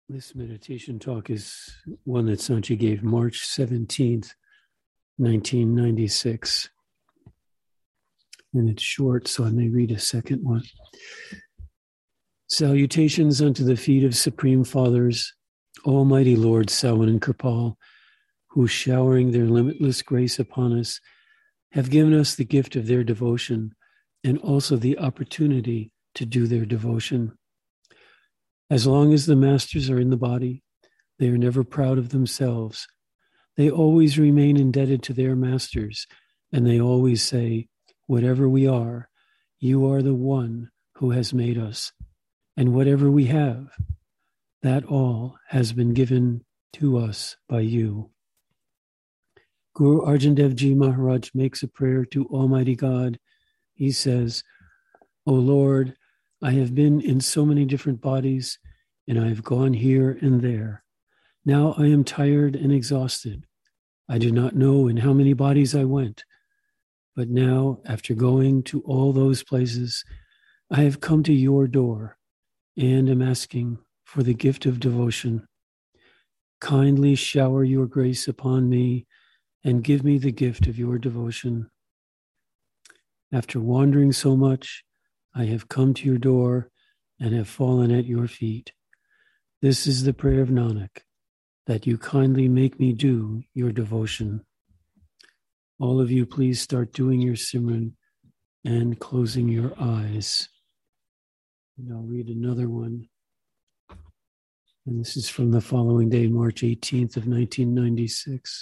This meditation talk is one that Sanchi gave March 17th, 1996. And it's short, so I may read a second one. Salutations unto the feet of Supreme Fathers, Almighty Lord Samhain and Kirpal, who, showering their limitless grace upon us, have given us the gift of their devotion and also the opportunity to do their devotion. As long as the masters are in the body, they are never proud of themselves. They always remain indebted to their masters, and they always say, whatever we are, you are the one who has made us. And whatever we have, that all has been given to us by you. Guru Arjan Dev Ji Maharaj makes a prayer to Almighty God. He says, O Lord, I have been in so many different bodies, and I have gone here and there. Now I am tired and exhausted. I do not know in how many bodies I went. But now, after going to all those places, I have come to your door and am asking for the gift of devotion. Kindly shower your grace upon me and give me the gift of your devotion. After wandering so much, I have come to your door and have fallen at your feet. This is the prayer of Nanak, that you kindly make me do your devotion. All of you, please start doing your Simran and closing your eyes. And I'll read another one. And this is from the following day, March 18th of 1996.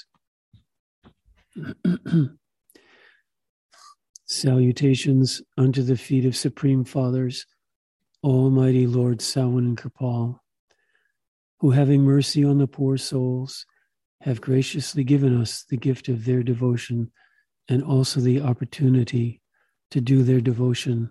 Salutations unto the feet of Supreme Fathers, Almighty Lord Samhain and Kirpal, who, having mercy on the poor souls, have graciously given us the gift of their devotion and also the opportunity to do their devotion.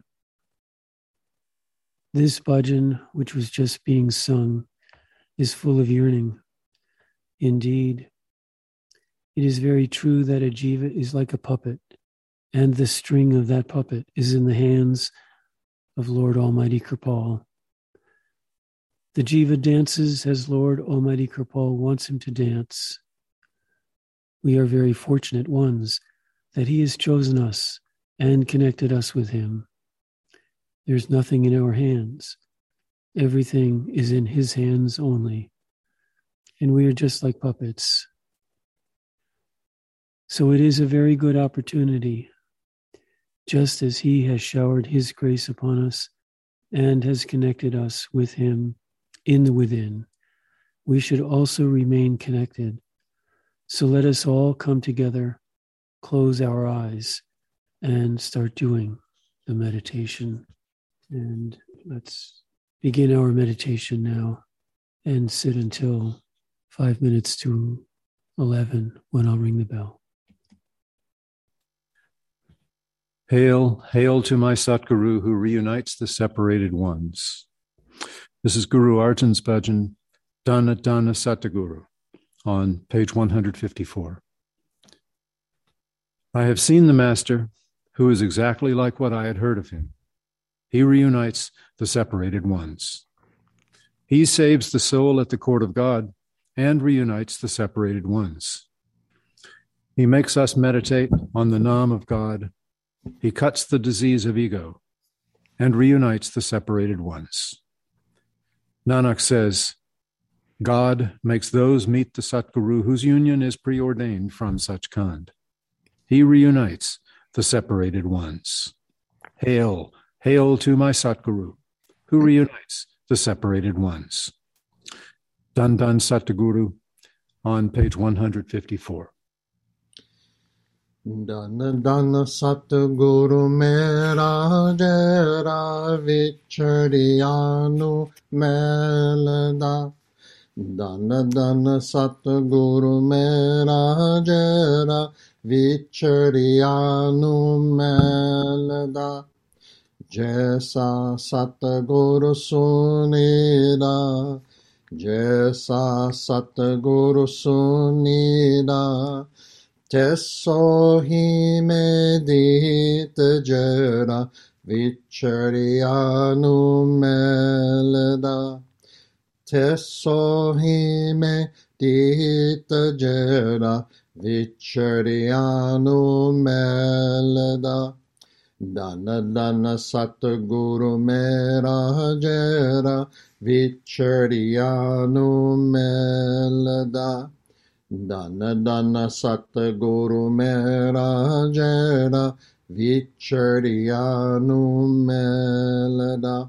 This bhajan, which was just being sung, is full of yearning. Indeed, it is very true that a jiva is like a puppet, and the string of that puppet is in the hands of Lord Almighty Kirpal. The jiva dances as Lord Almighty Kirpal wants him to dance. We are very fortunate ones that he has chosen us and connected us with him. There's nothing in our hands. Everything is in his hands only. And we are just like puppets. So it is a very good opportunity, just as he has showered his grace upon us and has connected us with him in the within. We should also remain connected. So let us all come together, close our eyes, and start doing the meditation. And let's begin our meditation now and sit until 5 minutes to 11 when I'll ring the bell. Hail, hail to my Satguru who reunites the separated ones. This is Guru Arjan's bhajan, Dana Dana Satguru, on page 154. I have seen the Master, who is exactly like what I had heard of him. He reunites the separated ones. He saves the soul at the court of God and reunites the separated ones. He makes us meditate on the Nam of God. He cuts the disease of ego and reunites the separated ones. Nanak says, God makes those meet the Satguru whose union is preordained from such kind. He reunites the separated ones. Hail, hail to my Satguru, who reunites the separated ones. Dandan Satguru on page 154. Dana Dana Satguru Mera Jera Vicharianu Melada. Dana Dana Satguru Mera Jera Vicharianu Melada. Jaisa Satguru Sunida. Jaisa Satguru Sunida. Tesso hi medita jera vicharianu melda. Tesohi medita jera vicharianu melada. Dana dana satguru mera jera vicharianu melada. Dana dana satguru mera jera vicharianu melada.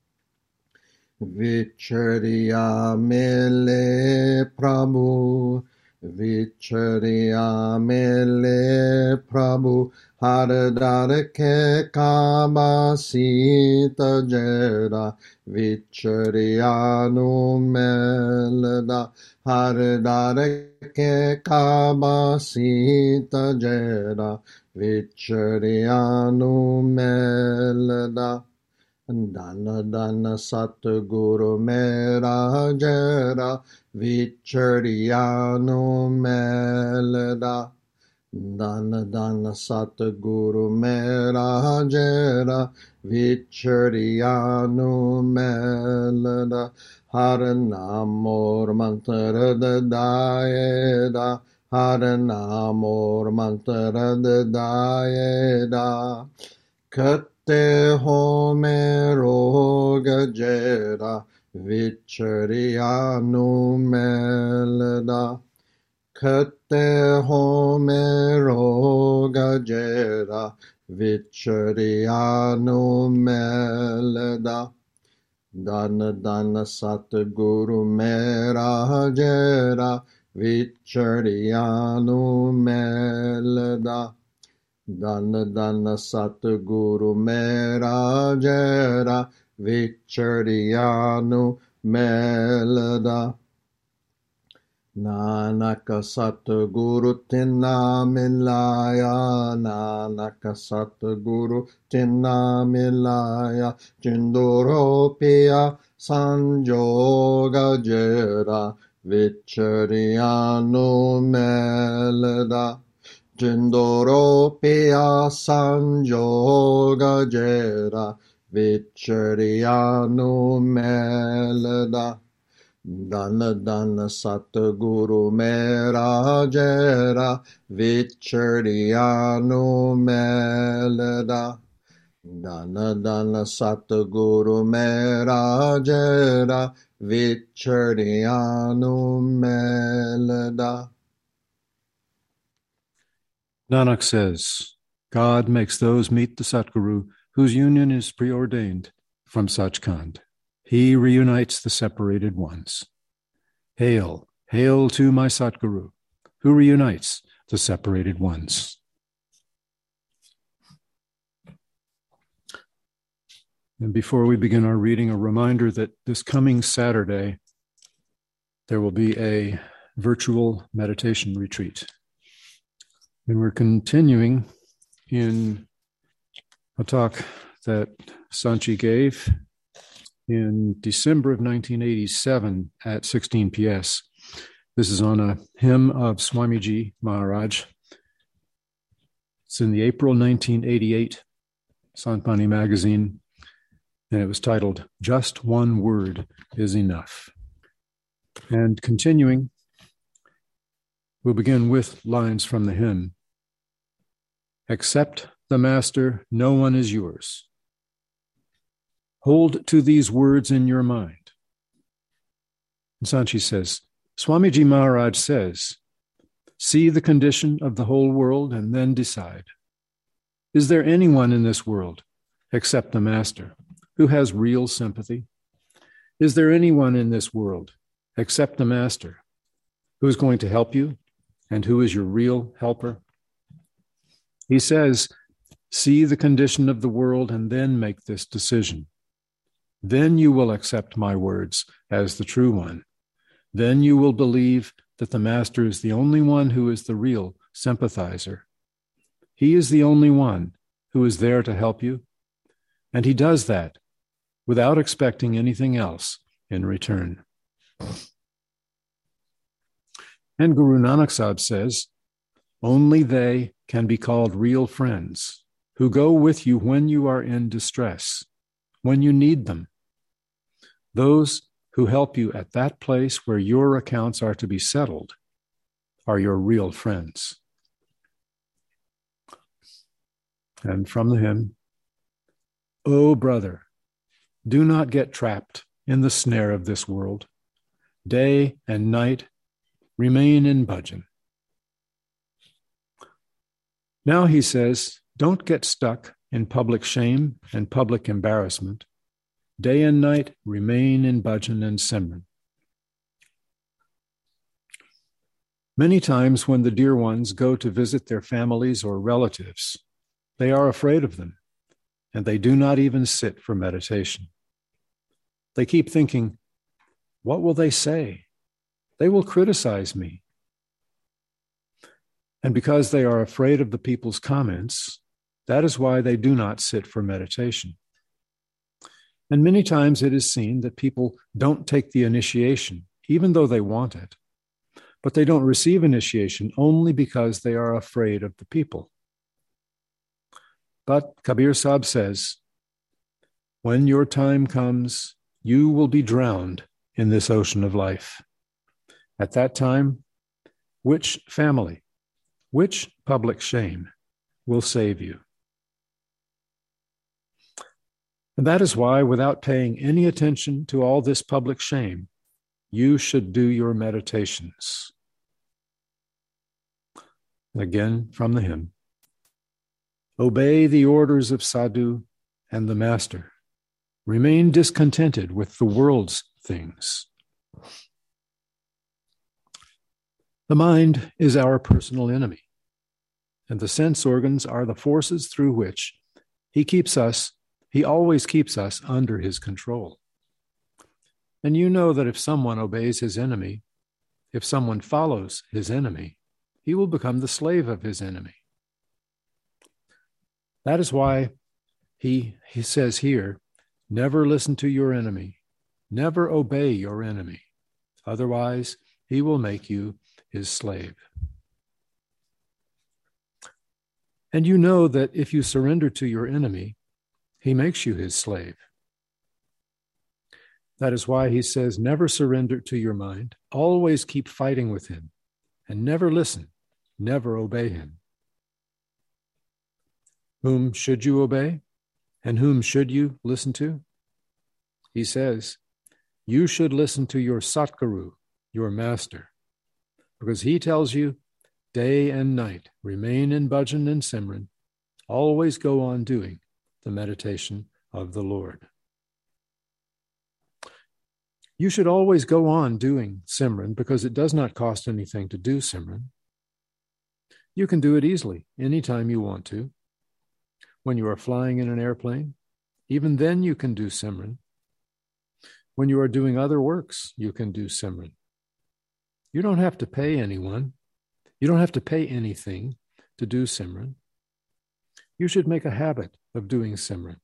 Vichariya mele Prabhu, Vichariya mele Prabhu, Haradara ke kabasita jera, Vichariya nu melada, Haradara ke kabasita jera, Vichariya nu melada. Dana dana satguru mera jera vicharianu melada. Dana dana satguru mera jera vicharianu melada. Haranamor mantra daeda. Haranamor mantra daeda. Kate home roga jera vicharianu melada. Kate home roga jera vicharianu melada. Dana dana satguru mera jera vicharianu melada. Dana dana satguru mera jera vicharianu melada. Nanaka satguru tinna milaya, Nanaka satguru tinna milaya, Jinduropia sanjoga jera vicharianu melada. Jindoropia sanjoga jera vicharianu melada. Dana dana satguru mera jera vicharianu melada. Dana dana satguru mera jera vicharianu melada. Nanak says, God makes those meet the Satguru whose union is preordained from Sachkhand. He reunites the separated ones. Hail, hail to my Satguru, who reunites the separated ones. And before we begin our reading, a reminder that this coming Saturday, there will be a virtual meditation retreat. And we're continuing in a talk that Sanchi gave in December of 1987 at 16 PS. This is on a hymn of Swamiji Maharaj. It's in the April 1988 Sanpani magazine, and it was titled, Just One Word is Enough. And continuing, we'll begin with lines from the hymn. Accept the Master, no one is yours. Hold to these words in your mind. And Sanchi says, Swamiji Maharaj says, see the condition of the whole world and then decide. Is there anyone in this world, except the Master, who has real sympathy? Is there anyone in this world, except the Master, who is going to help you and who is your real helper? He says, see the condition of the world and then make this decision. Then you will accept my words as the true one. Then you will believe that the Master is the only one who is the real sympathizer. He is the only one who is there to help you, and he does that without expecting anything else in return. And Guru Nanak Sahib says, only they can be called real friends, who go with you when you are in distress, when you need them. Those who help you at that place where your accounts are to be settled are your real friends. And from the hymn, O brother, do not get trapped in the snare of this world. Day and night remain in bhajan. Now he says, don't get stuck in public shame and public embarrassment. Day and night remain in bhajan and simran. Many times when the dear ones go to visit their families or relatives, they are afraid of them, and they do not even sit for meditation. They keep thinking, what will they say? They will criticize me. And because they are afraid of the people's comments, that is why they do not sit for meditation. And many times it is seen that people don't take the initiation, even though they want it, but they don't receive initiation only because they are afraid of the people. But Kabir Sahib says, when your time comes, you will be drowned in this ocean of life. At that time, which family, which public shame will save you? And that is why, without paying any attention to all this public shame, you should do your meditations. Again, from the hymn, obey the orders of sadhu and the master. Remain discontented with the world's things. The mind is our personal enemy, and the sense organs are the forces through which he always keeps us under his control. And you know that if someone obeys his enemy, if someone follows his enemy, he will become the slave of his enemy. That is why he says here, never listen to your enemy, never obey your enemy. Otherwise, he will make you his slave. And you know that if you surrender to your enemy, he makes you his slave. That is why he says, never surrender to your mind, always keep fighting with him, and never listen, never obey him. Whom should you obey? And whom should you listen to? He says, you should listen to your Satguru, your master, because he tells you, day and night, remain in bhajan and simran, always go on doing the meditation of the Lord. You should always go on doing simran because it does not cost anything to do simran. You can do it easily anytime you want to. When you are flying in an airplane, even then you can do simran. When you are doing other works, you can do simran. You don't have to pay anyone. You don't have to pay anything to do simran. You should make a habit of doing simran.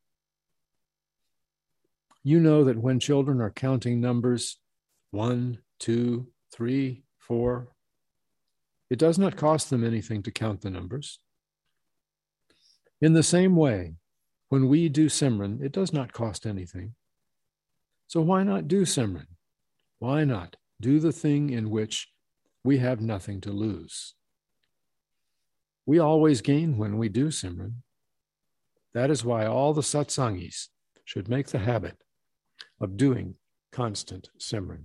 You know that when children are counting numbers 1, 2, 3, 4, it does not cost them anything to count the numbers. In the same way, when we do simran, it does not cost anything. So why not do simran? Why not do the thing in which we have nothing to lose? We always gain when we do simran. That is why all the satsangis should make the habit of doing constant simran.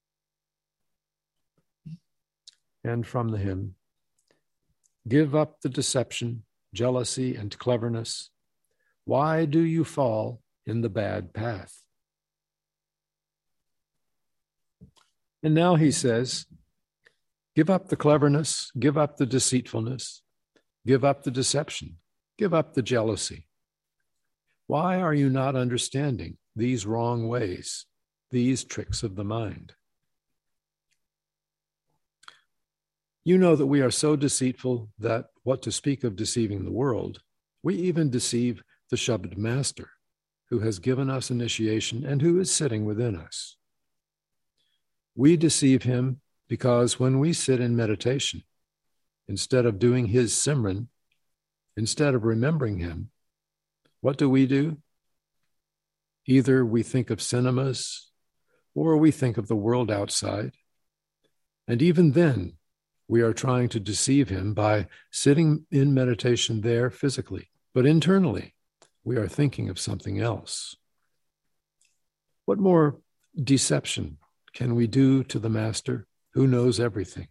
And from the hymn, give up the deception, jealousy, and cleverness. Why do you fall in the bad path? And now he says, give up the cleverness, give up the deceitfulness, give up the deception, give up the jealousy. Why are you not understanding these wrong ways, these tricks of the mind? You know that we are so deceitful that, what to speak of deceiving the world, we even deceive the Shabad Master, who has given us initiation and who is sitting within us. We deceive him because when we sit in meditation, instead of doing his simran, instead of remembering him, what do? Either we think of cinemas, or we think of the world outside. And even then, we are trying to deceive him by sitting in meditation there physically, but internally, we are thinking of something else. What more deception can we do to the Master who knows everything?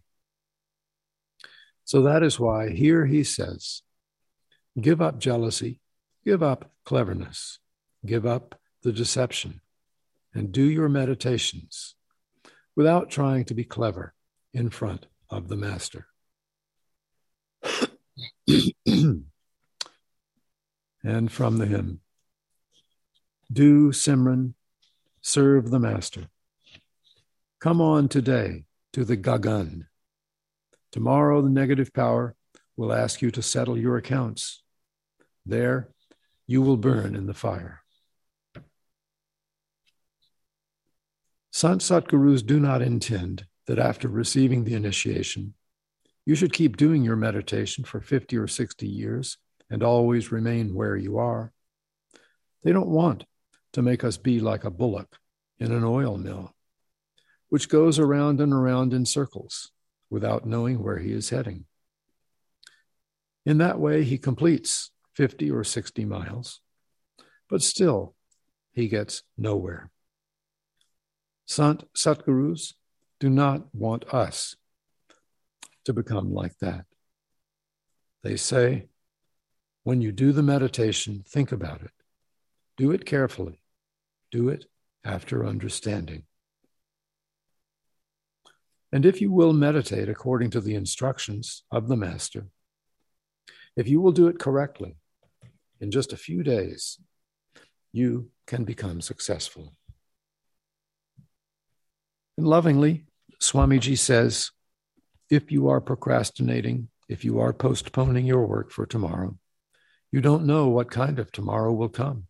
So that is why here he says, give up jealousy, give up cleverness, give up the deception, and do your meditations without trying to be clever in front of the Master. And from the hymn, do Simran, serve the Master. Come on today to the Gagan. Tomorrow the negative power will ask you to settle your accounts. There you will burn in the fire. Sant Satgurus do not intend that after receiving the initiation, you should keep doing your meditation for 50 or 60 years and always remain where you are. They don't want to make us be like a bullock in an oil mill, which goes around and around in circles without knowing where he is heading. In that way, he completes 50 or 60 miles, but still he gets nowhere. Sant Satgurus do not want us to become like that. They say, when you do the meditation, think about it. Do it carefully. Do it after understanding. And if you will meditate according to the instructions of the Master, if you will do it correctly, in just a few days, you can become successful. And lovingly, Swamiji says, if you are procrastinating, if you are postponing your work for tomorrow, you don't know what kind of tomorrow will come.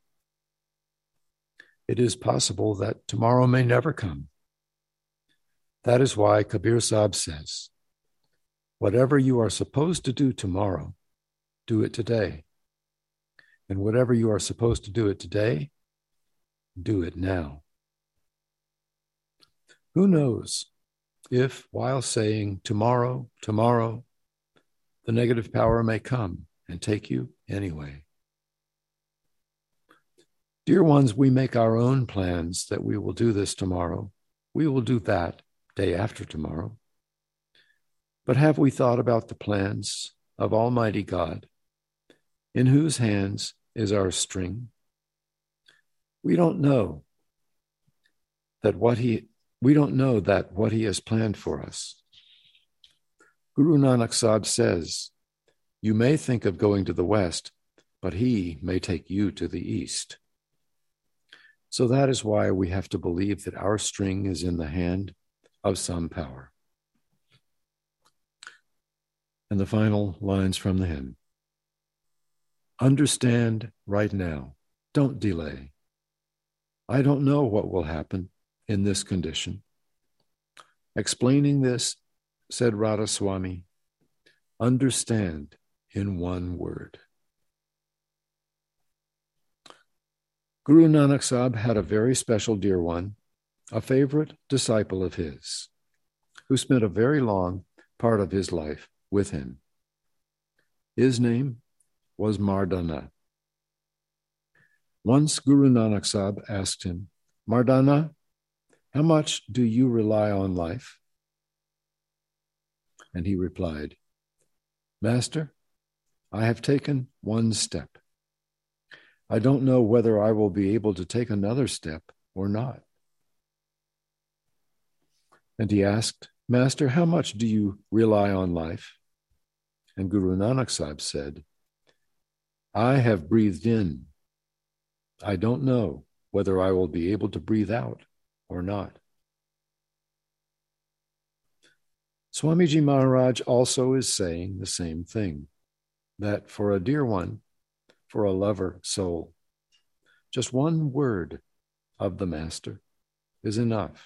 It is possible that tomorrow may never come. That is why Kabir Sahib says, whatever you are supposed to do tomorrow, do it today. And whatever you are supposed to do it today, do it now. Who knows if, while saying tomorrow, tomorrow, the negative power may come and take you anyway. Dear ones, we make our own plans that we will do this tomorrow. We will do that day after tomorrow. But have we thought about the plans of Almighty God, in whose hands is our string? We don't know that what he has planned for us. Guru Nanak Sahib says, you may think of going to the west, but he may take you to the east. So that is why we have to believe that our string is in the hand of some power. And the final lines from the hymn. Understand right now. Don't delay. I don't know what will happen in this condition. Explaining this, said Radha Swami, understand in one word. Guru Nanak Sahib had a very special dear one, a favorite disciple of his, who spent a very long part of his life with him. His name was Mardana. Once Guru Nanak Sahib asked him, Mardana, how much do you rely on life? And he replied, Master, I have taken one step. I don't know whether I will be able to take another step or not. And he asked, Master, how much do you rely on life? And Guru Nanak Sahib said, I have breathed in. I don't know whether I will be able to breathe out or not. Swamiji Maharaj also is saying the same thing, that for a dear one, for a lover soul, just one word of the Master is enough.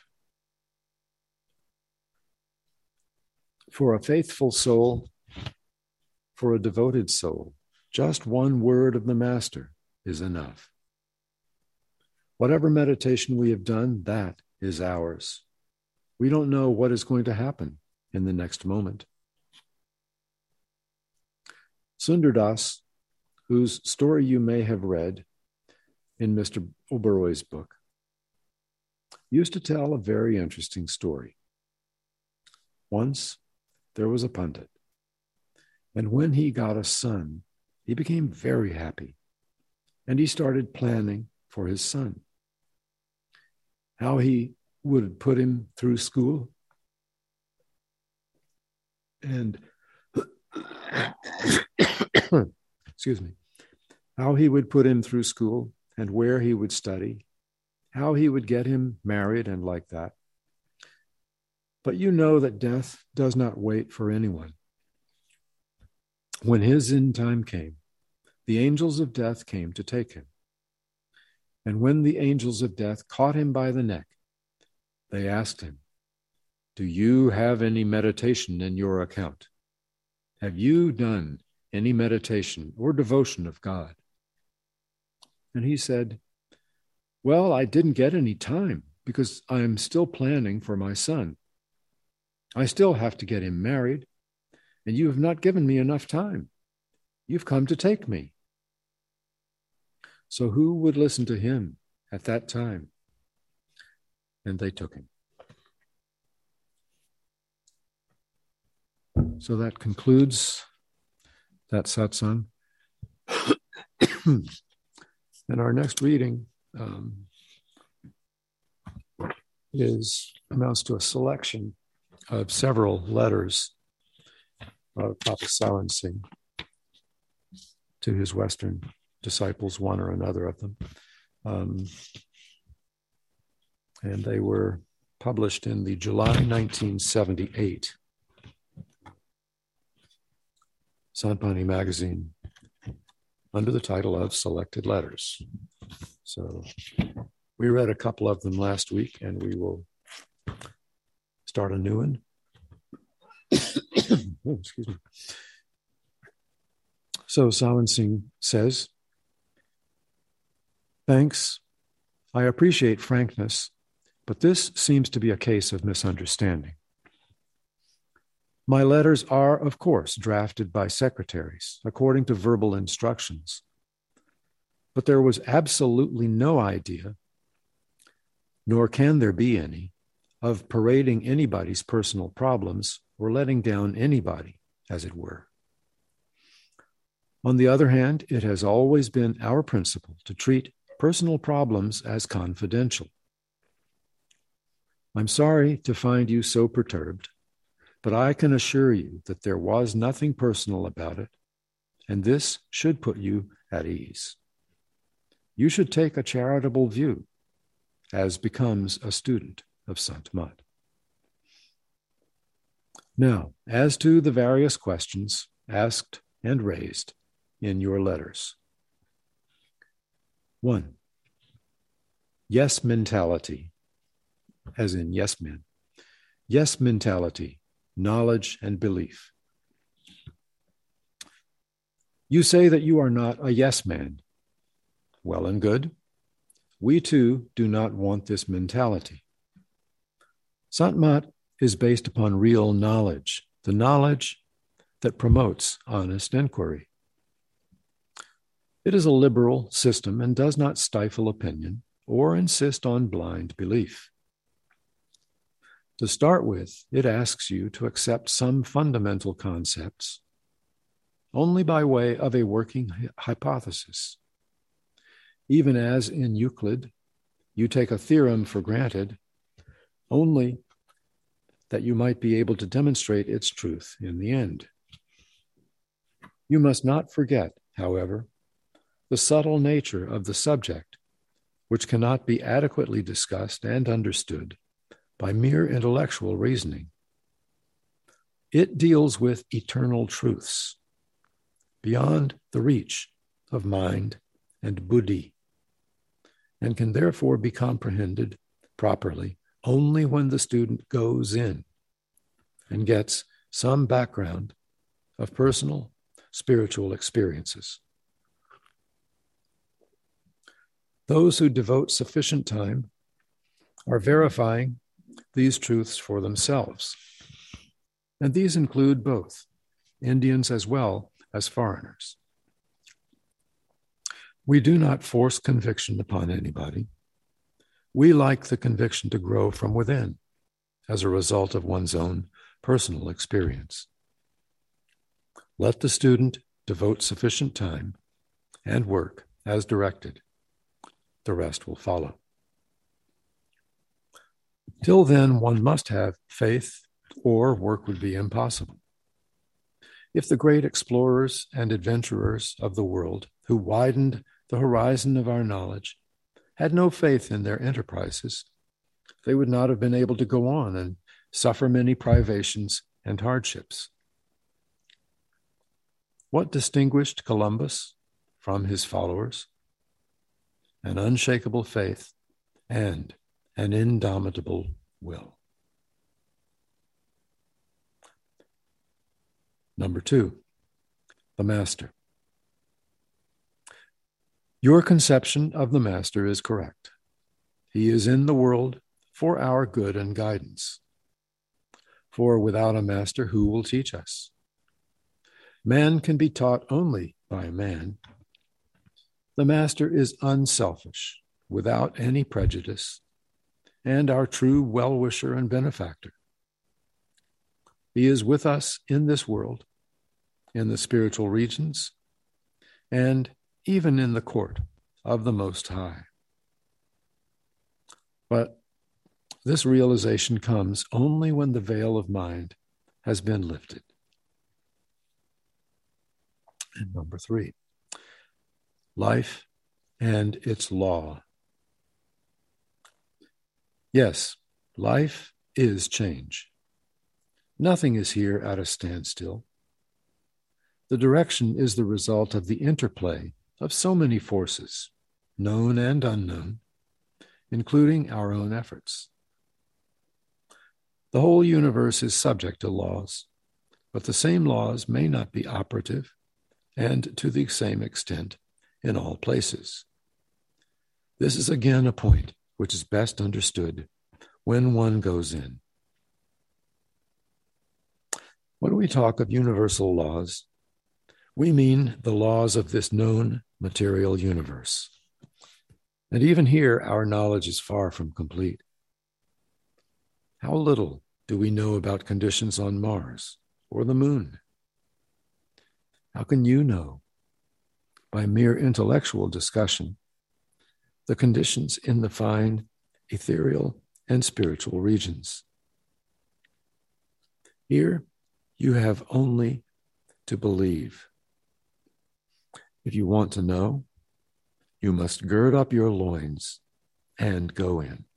For a faithful soul, for a devoted soul, just one word of the Master is enough. Whatever meditation we have done, that is ours. We don't know what is going to happen in the next moment. Sundar Das, whose story you may have read in Mr. Oberoi's book, used to tell a very interesting story. Once, there was a pundit, and when he got a son, he became very happy, and he started planning for his son, how he would put him through school, and excuse me, how he would put him through school and where he would study, how he would get him married and like that. But you know that death does not wait for anyone. When his end time came, the angels of death came to take him. And when the angels of death caught him by the neck, they asked him, "Do you have any meditation in your account? Have you done any meditation or devotion of God?" And he said, "Well, I didn't get any time because I am still planning for my son. I still have to get him married, and you have not given me enough time. You've come to take me." So who would listen to him at that time? And they took him. So that concludes that satsang. And our next reading amounts to a selection of several letters of Papa Sawan Singh to his Western disciples, one or another of them. And they were published in the July 1978 Sanpani magazine under the title of Selected Letters. So we read a couple of them last week, and we will start a new one. Oh, excuse me. So Sawan Singh says, "Thanks. I appreciate frankness, but this seems to be a case of misunderstanding. My letters are, of course, drafted by secretaries according to verbal instructions, but there was absolutely no idea, nor can there be any, of parading anybody's personal problems or letting down anybody, as it were. On the other hand, it has always been our principle to treat personal problems as confidential. I'm sorry to find you so perturbed, but I can assure you that there was nothing personal about it, and this should put you at ease. You should take a charitable view, as becomes a student of Sant Mat. Now, as to the various questions asked and raised in your letters. 1. Yes mentality, as in yes men. Yes mentality, knowledge and belief. You say that you are not a yes man. Well and good. We too do not want this mentality. Sant Mat is based upon real knowledge, the knowledge that promotes honest inquiry. It is a liberal system and does not stifle opinion or insist on blind belief. To start with, it asks you to accept some fundamental concepts only by way of a working hypothesis. Even as in Euclid, you take a theorem for granted only that you might be able to demonstrate its truth in the end. You must not forget, however, the subtle nature of the subject, which cannot be adequately discussed and understood by mere intellectual reasoning. It deals with eternal truths beyond the reach of mind and buddhi, and can therefore be comprehended properly only when the student goes in and gets some background of personal spiritual experiences. Those who devote sufficient time are verifying these truths for themselves. And these include both Indians as well as foreigners. We do not force conviction upon anybody. We like the conviction to grow from within as a result of one's own personal experience. Let the student devote sufficient time and work as directed. The rest will follow. Till then, one must have faith, or work would be impossible. If the great explorers and adventurers of the world who widened the horizon of our knowledge had no faith in their enterprises, they would not have been able to go on and suffer many privations and hardships. What distinguished Columbus from his followers? An unshakable faith and an indomitable will. Number 2, the Master. Your conception of the Master is correct. He is in the world for our good and guidance. For without a Master, who will teach us? Man can be taught only by man. The Master is unselfish, without any prejudice, and our true well-wisher and benefactor. He is with us in this world, in the spiritual regions, and even in the court of the Most High. But this realization comes only when the veil of mind has been lifted. And number 3, life and its law. Yes, life is change. Nothing is here at a standstill. The direction is the result of the interplay of so many forces, known and unknown, including our own efforts. The whole universe is subject to laws, but the same laws may not be operative and to the same extent in all places. This is again a point which is best understood when one goes in. When we talk of universal laws, we mean the laws of this known material universe. And even here, our knowledge is far from complete. How little do we know about conditions on Mars or the moon? How can you know, by mere intellectual discussion, the conditions in the fine, ethereal, and spiritual regions? Here, you have only to believe. If you want to know, you must gird up your loins and go in.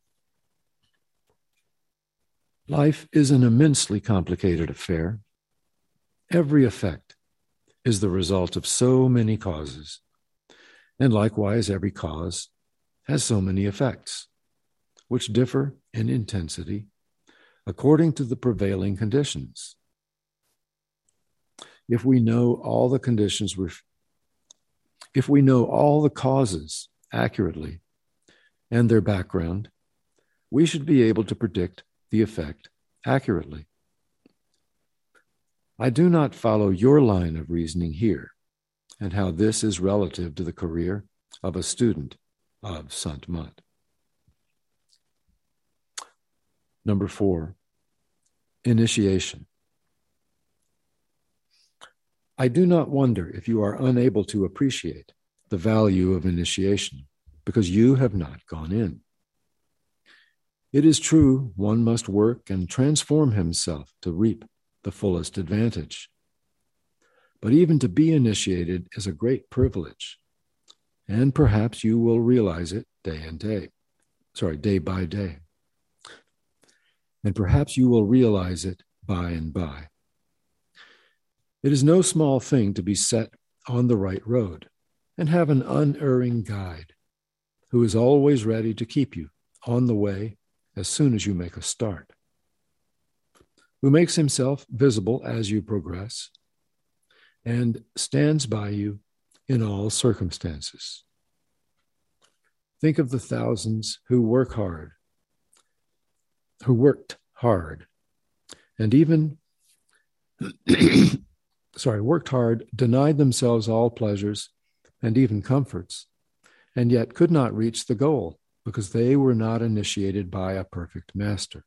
Life is an immensely complicated affair. Every effect is the result of so many causes, and likewise every cause has so many effects, which differ in intensity according to the prevailing conditions. If we know all the conditions, if we know all the causes accurately and their background, we should be able to predict the effect accurately. I do not follow your line of reasoning here and how this is relative to the career of a student of Sant Mat. Number 4, initiation. I do not wonder if you are unable to appreciate the value of initiation because you have not gone in. It is true, one must work and transform himself to reap the fullest advantage. But even to be initiated is a great privilege, and perhaps you will realize it day by day. And perhaps you will realize it by and by. It is no small thing to be set on the right road and have an unerring guide who is always ready to keep you on the way as soon as you make a start, who makes himself visible as you progress and stands by you in all circumstances. Think of the thousands who work hard who worked hard and even, worked hard, denied themselves all pleasures and even comforts, and yet could not reach the goal because they were not initiated by a perfect master.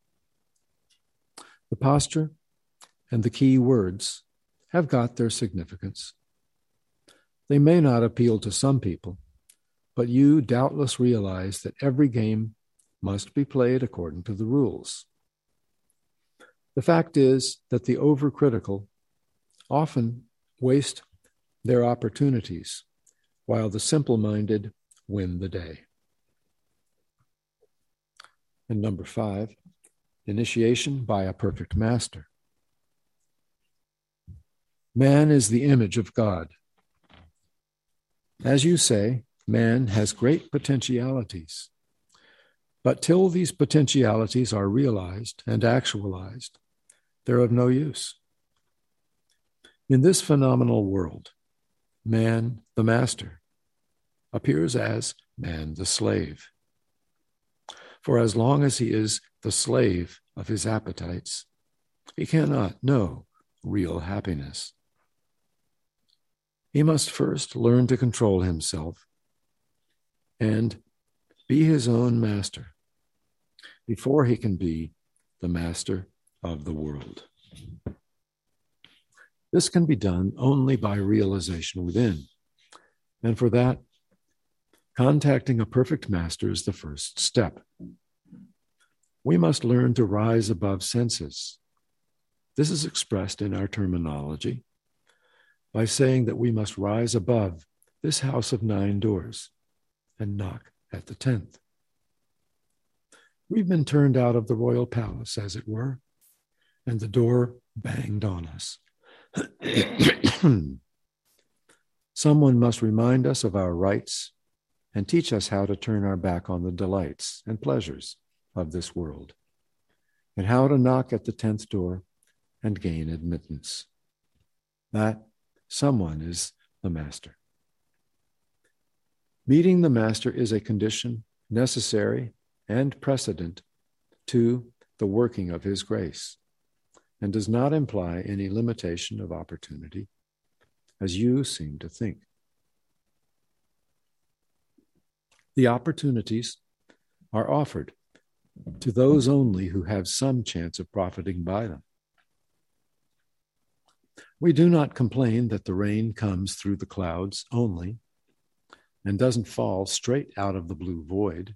The posture and the key words have got their significance. They may not appeal to some people, but you doubtless realize that every game must be played according to the rules. The fact is that the overcritical often waste their opportunities, while the simple-minded win the day. And number 5, initiation by a perfect master. Man is the image of God. As you say, man has great potentialities. But till these potentialities are realized and actualized, they're of no use. In this phenomenal world, man, the master, appears as man, the slave. For as long as he is the slave of his appetites, he cannot know real happiness. He must first learn to control himself and be his own master before he can be the master of the world. This can be done only by realization within, and for that, contacting a perfect master is the first step. We must learn to rise above senses. This is expressed in our terminology by saying that we must rise above this house of 9 doors and knock at the 10th. We've been turned out of the royal palace, as it were, and the door banged on us. Someone must remind us of our rights and teach us how to turn our back on the delights and pleasures of this world, and how to knock at the 10th door and gain admittance. That someone is the master. Meeting the master is a condition necessary and precedent to the working of his grace, and does not imply any limitation of opportunity, as you seem to think. The opportunities are offered to those only who have some chance of profiting by them. We do not complain that the rain comes through the clouds only and doesn't fall straight out of the blue void.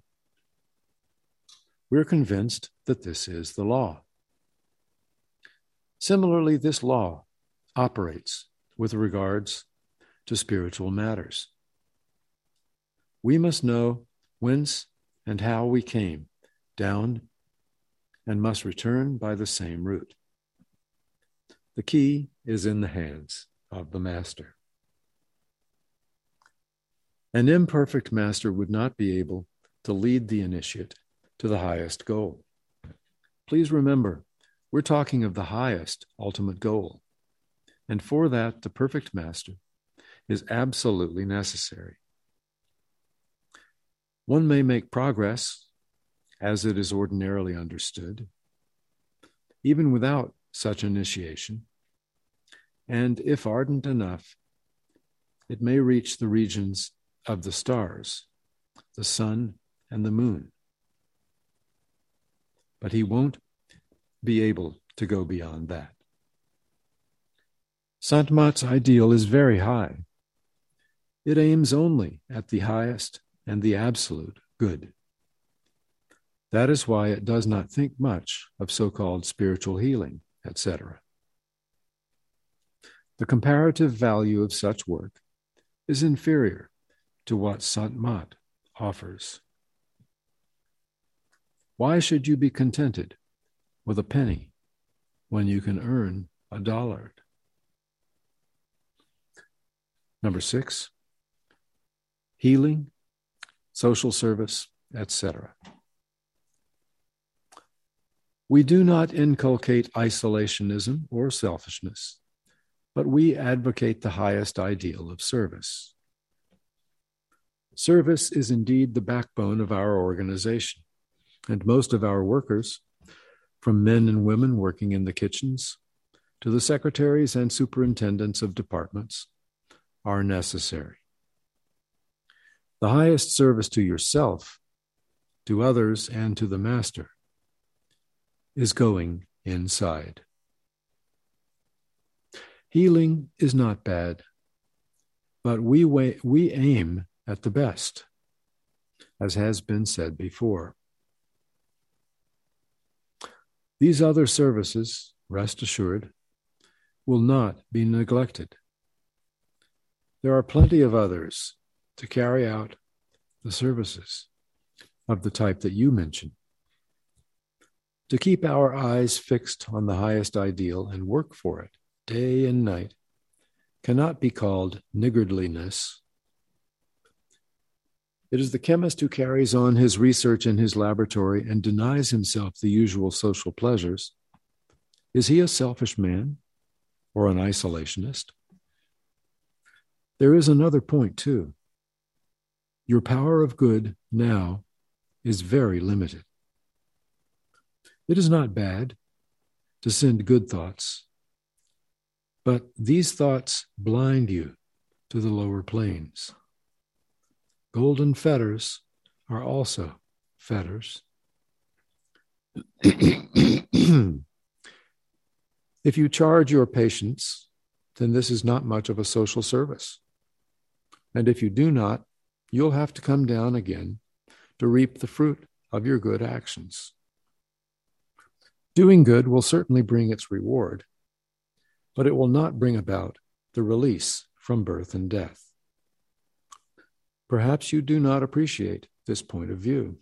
We're convinced that this is the law. Similarly, this law operates with regards to spiritual matters. We must know whence and how we came down and must return by the same route. The key is in the hands of the master. An imperfect master would not be able to lead the initiate to the highest goal. Please remember, we're talking of the highest ultimate goal, and for that, the perfect master is absolutely necessary. One may make progress, as it is ordinarily understood, even without such initiation, and if ardent enough, it may reach the regions of the stars, the sun, and the moon. But he won't be able to go beyond that. Sant Mat's ideal is very high. It aims only at the highest and the absolute good. That is why it does not think much of so-called spiritual healing, etc. The comparative value of such work is inferior to what Sant Mat offers. Why should you be contented with a penny when you can earn $1? Number 6, healing, social service, etc. We do not inculcate isolationism or selfishness, but we advocate the highest ideal of service. Service is indeed the backbone of our organization, and most of our workers from men and women working in the kitchens to the secretaries and superintendents of departments, are necessary. The highest service to yourself, to others, and to the Master is going inside. Healing is not bad, but we aim at the best, as has been said before. These other services, rest assured, will not be neglected. There are plenty of others to carry out the services of the type that you mentioned. To keep our eyes fixed on the highest ideal and work for it day and night cannot be called niggardliness. It is the chemist who carries on his research in his laboratory and denies himself the usual social pleasures. Is he a selfish man or an isolationist? There is another point, too. Your power of good now is very limited. It is not bad to send good thoughts, but these thoughts blind you to the lower planes. Golden fetters are also fetters. If you charge your patients, then this is not much of a social service. And if you do not, you'll have to come down again to reap the fruit of your good actions. Doing good will certainly bring its reward, but it will not bring about the release from birth and death. Perhaps you do not appreciate this point of view.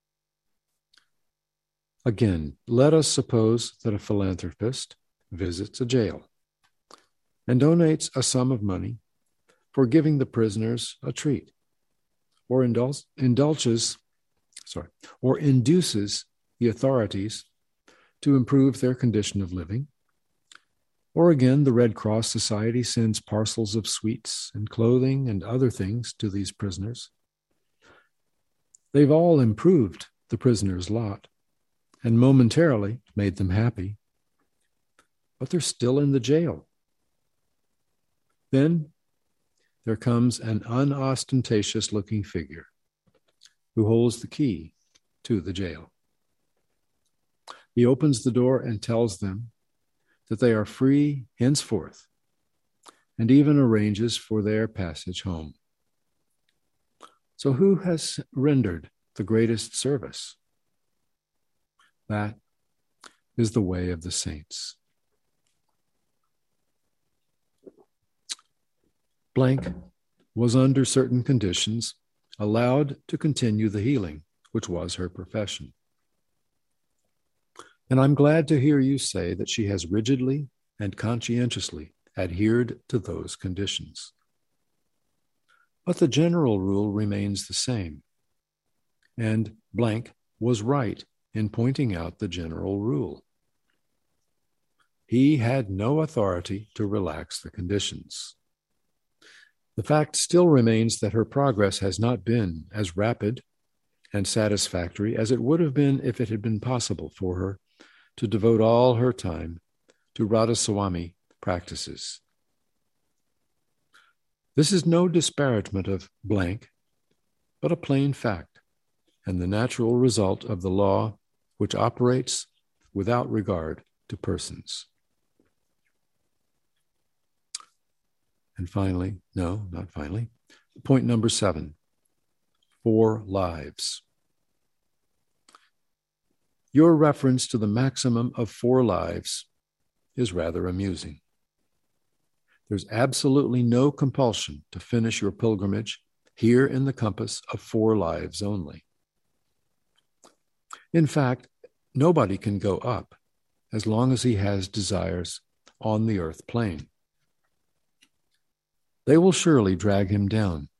Again, let us suppose that a philanthropist visits a jail and donates a sum of money for giving the prisoners a treat, or induces the authorities to improve their condition of living. Or again, the Red Cross Society sends parcels of sweets and clothing and other things to these prisoners. They've all improved the prisoners' lot and momentarily made them happy, but they're still in the jail. Then there comes an unostentatious-looking figure who holds the key to the jail. He opens the door and tells them that they are free henceforth, and even arranges for their passage home. So who has rendered the greatest service? That is the way of the saints. Blank was under certain conditions allowed to continue the healing, which was her profession. And I'm glad to hear you say that she has rigidly and conscientiously adhered to those conditions. But the general rule remains the same. And Blank was right in pointing out the general rule. He had no authority to relax the conditions. The fact still remains that her progress has not been as rapid and satisfactory as it would have been if it had been possible for her to devote all her time to Radhaswami practices. This is no disparagement of Blank, but a plain fact, and the natural result of the law which operates without regard to persons. And finally, no, not finally, point number 7, 4 lives. Your reference to the maximum of 4 lives is rather amusing. There's absolutely no compulsion to finish your pilgrimage here in the compass of 4 lives only. In fact, nobody can go up as long as he has desires on the earth plane. They will surely drag him down.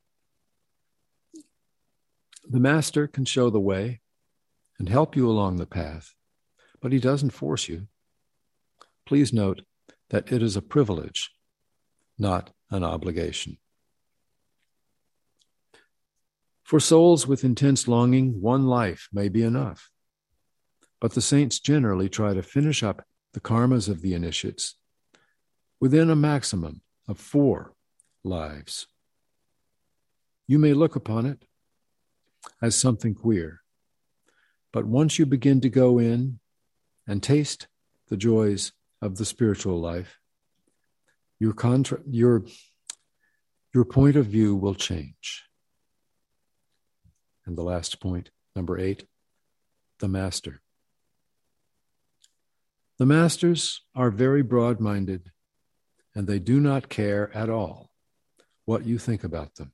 The Master can show the way and help you along the path, but he doesn't force you. Please note that it is a privilege, not an obligation. For souls with intense longing, 1 life may be enough. but the saints generally try to finish up the karmas of the initiates within a maximum of 4 lives. You may look upon it as something queer, but once you begin to go in and taste the joys of the spiritual life, your point of view will change. And the last point, number 8, the master. The masters are very broad-minded, and they do not care at all what you think about them.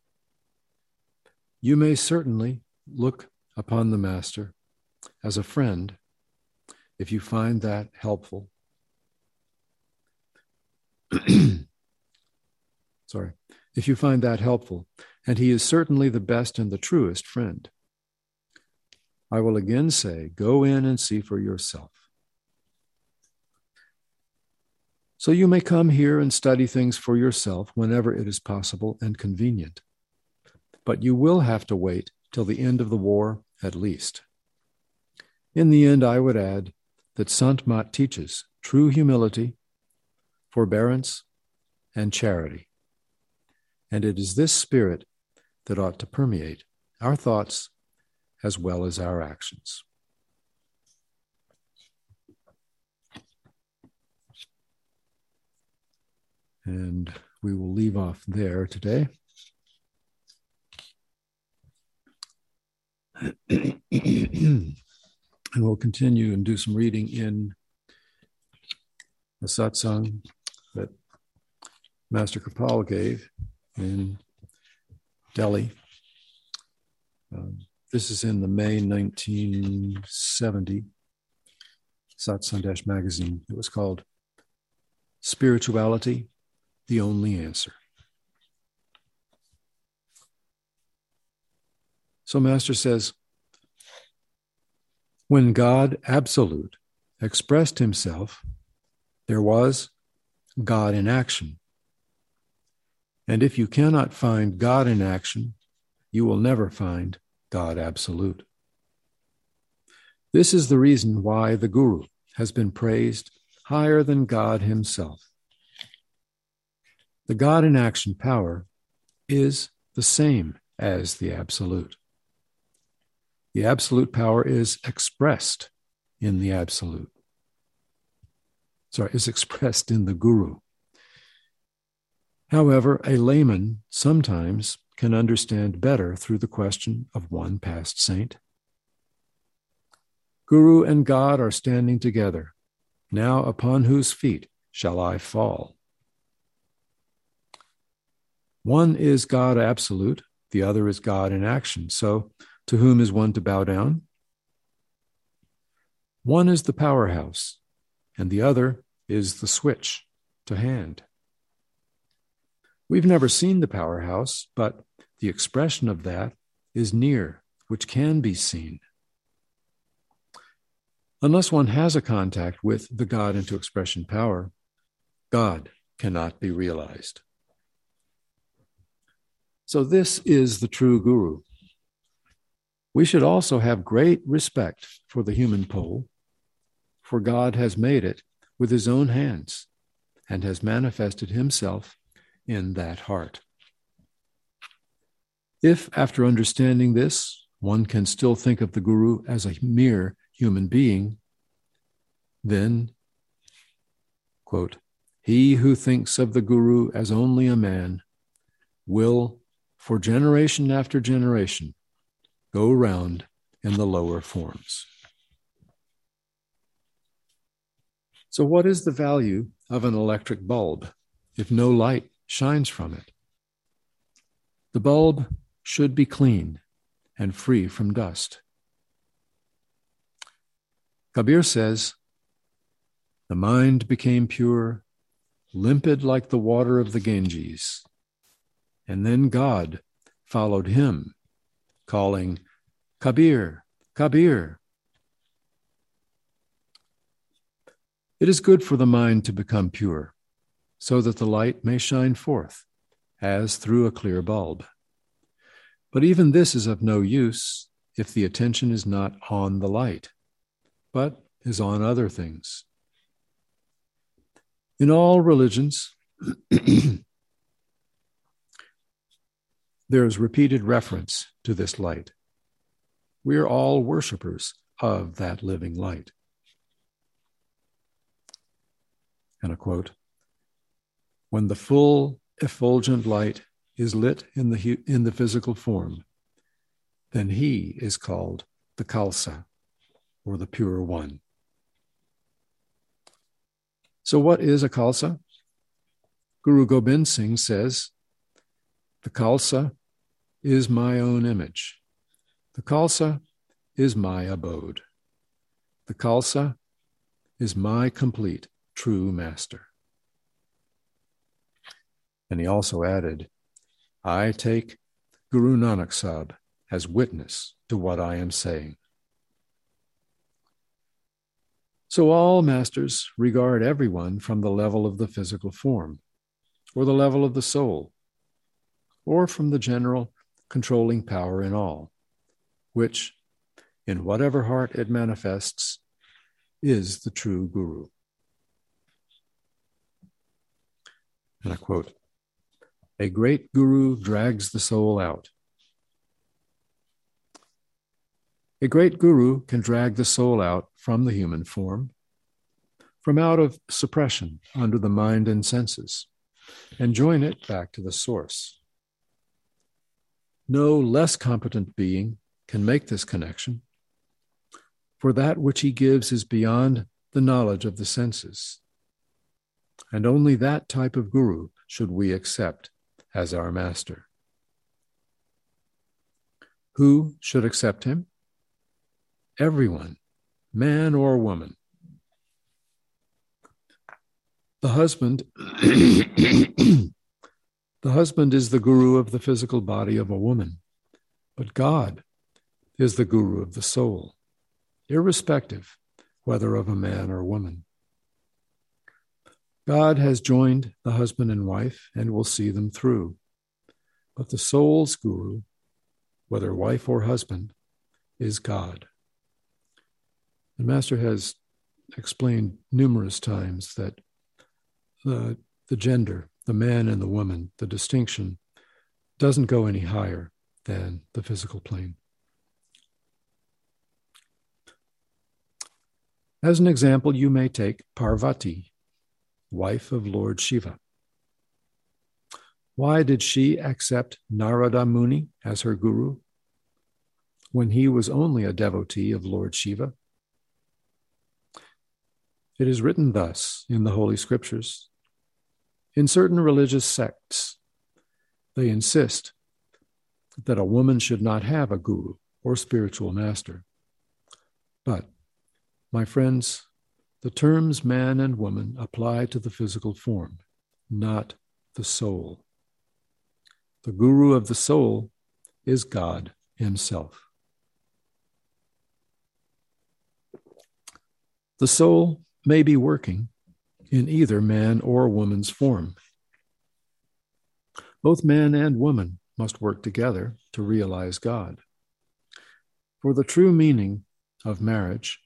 You may certainly look upon the master as a friend if you find that helpful. If you find that helpful, and he is certainly the best and the truest friend. I will again say, go in and see for yourself. So you may come here and study things for yourself whenever it is possible and convenient. But you will have to wait till the end of the war at least. In the end, I would add that Sant Mat teaches true humility, forbearance, and charity. And it is this spirit that ought to permeate our thoughts as well as our actions. And we will leave off there today. And we'll continue and do some reading in the satsang that Master Kripal gave in Delhi. This is in the May 1970 Satsang magazine. It was called Spirituality, the Only Answer. So Master says, when God Absolute expressed himself, there was God in action. And if you cannot find God in action, you will never find God Absolute. This is the reason why the Guru has been praised higher than God himself. The God in action power is the same as the Absolute. The Absolute power is expressed in the Absolute. Is expressed in the Guru. However, a layman sometimes can understand better through the question of one past saint. Guru and God are standing together. Now upon whose feet shall I fall? One is God Absolute, the other is God in action. So, to whom is one to bow down? One is the powerhouse, and the other is the switch to hand. We've never seen the powerhouse, but the expression of that is near, which can be seen. Unless one has a contact with the God into expression power, God cannot be realized. So this is the true Guru. We should also have great respect for the human pole, for God has made it with his own hands and has manifested himself in that heart. If, after understanding this, one can still think of the Guru as a mere human being, then, quote, he who thinks of the Guru as only a man will, for generation after generation, go round in the lower forms. So what is the value of an electric bulb if no light shines from it? The bulb should be clean and free from dust. Kabir says, the mind became pure, limpid like the water of the Ganges, and then God followed him, calling, Kabir, Kabir. It is good for the mind to become pure, so that the light may shine forth, as through a clear bulb. But even this is of no use if the attention is not on the light, but is on other things. In all religions, there is repeated reference to this light. We are all worshipers of that living light. And a quote, when the full effulgent light is lit in the physical form, then he is called the Khalsa, or the pure one. So what is a Khalsa? Guru Gobind Singh says, the Khalsa is my own image. The Khalsa is my abode. The Khalsa is my complete true master. And he also added, I take Guru Nanak Sahib as witness to what I am saying. So all masters regard everyone from the level of the physical form, or the level of the soul, or from the general controlling power in all, which, in whatever heart it manifests, is the true Guru. And I quote, a great Guru drags the soul out. A great Guru can drag the soul out from the human form, from out of suppression under the mind and senses, and join it back to the source. No less competent being can make this connection, for that which he gives is beyond the knowledge of the senses. And only that type of Guru should we accept as our master. Who should accept him? Everyone, man or woman. The husband, the husband is the Guru of the physical body of a woman, but God is the Guru of the soul, irrespective whether of a man or woman. God has joined the husband and wife and will see them through. But the soul's Guru, whether wife or husband, is God. The Master has explained numerous times that the gender, the man and the woman, the distinction doesn't go any higher than the physical plane. As an example, you may take Parvati, wife of Lord Shiva. Why did she accept Narada Muni as her guru when he was only a devotee of Lord Shiva? It is written thus in the Holy Scriptures. In certain religious sects, they insist that a woman should not have a guru or spiritual master. But, my friends, the terms man and woman apply to the physical form, not the soul. The Guru of the soul is God himself. The soul may be working in either man or woman's form. Both man and woman must work together to realize God. For the true meaning of marriage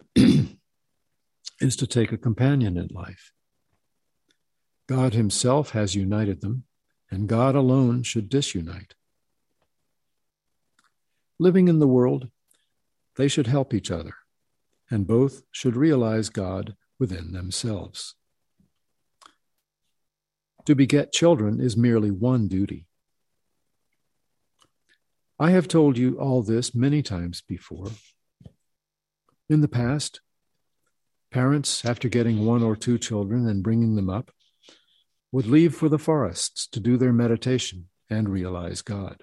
is to take a companion in life. God himself has united them, and God alone should disunite. Living in the world, they should help each other, and both should realize God within themselves. To beget children is merely one duty. I have told you all this many times before. In the past, parents, after getting 1 or 2 children and bringing them up, would leave for the forests to do their meditation and realize God.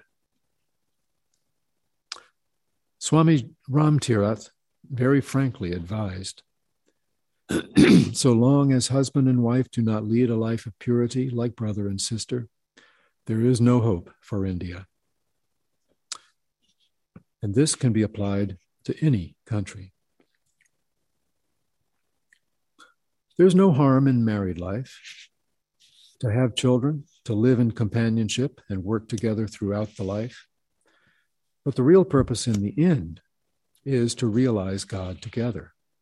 Swami Ramtirath very frankly advised, so long as husband and wife do not lead a life of purity like brother and sister, there is no hope for India. And this can be applied to any country. There's no harm in married life. To have children, to live in companionship and work together throughout the life. But the real purpose in the end is to realize God together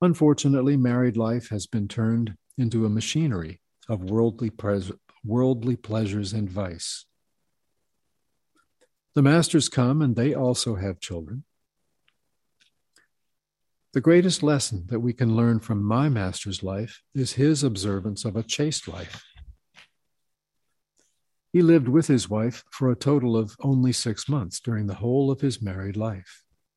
Unfortunately, married life has been turned into a machinery of worldly pleasures and vice. The masters come and they also have children. The greatest lesson that we can learn from my master's life is his observance of a chaste life. He lived with his wife for a total of only 6 months during the whole of his married life.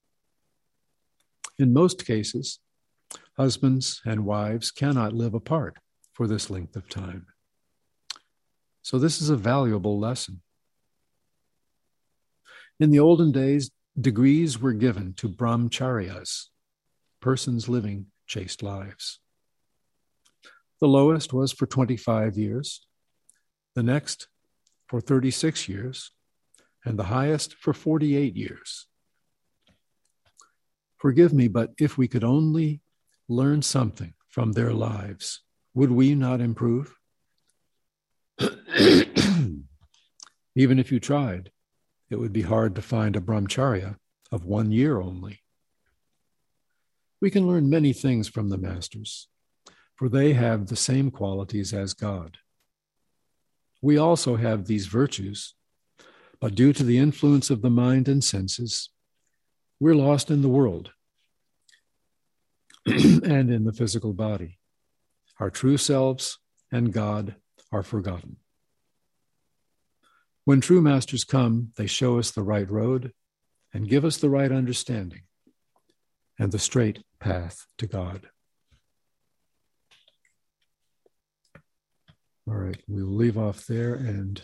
In most cases, husbands and wives cannot live apart for this length of time. So this is a valuable lesson. In the olden days, degrees were given to brahmacharyas, persons living chaste lives. The lowest was for 25 years, the next for 36 years, and the highest for 48 years. Forgive me, but if we could only learn something from their lives, would we not improve? Even if you tried, it would be hard to find a brahmacharya of 1 year only. We can learn many things from the masters, for they have the same qualities as God. We also have these virtues, but due to the influence of the mind and senses, we're lost in the world and in the physical body. Our true selves and God are forgotten. When true masters come, they show us the right road and give us the right understanding and the straight path to God. All right, we'll leave off there and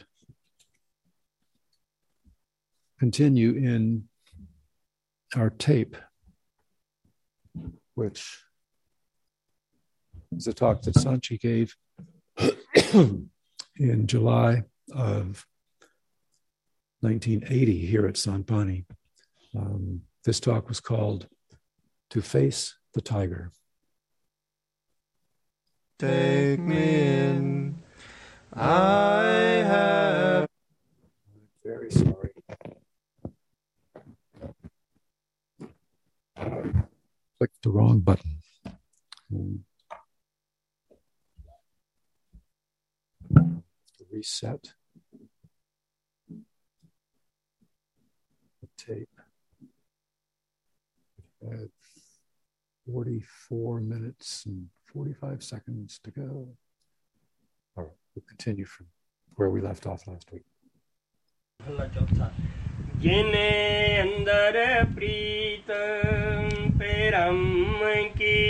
continue in our tape, which is a talk that Sanchi gave in July of 1980 here at Sanpani. This talk was called To Face the Tiger. Take me in, I have. Very sorry. Clicked the wrong button. Reset the tape. It had 44 minutes and 45 seconds to go. All right, we'll continue from where we left off last week. जिने अंदर प्रीत perm की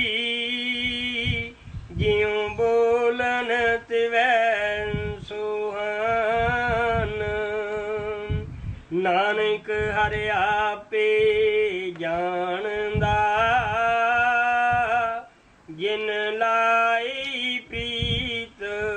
ज्यों बोलन तिवैन सुहान नानक हर आपे जानदा जिन लाई प्रीत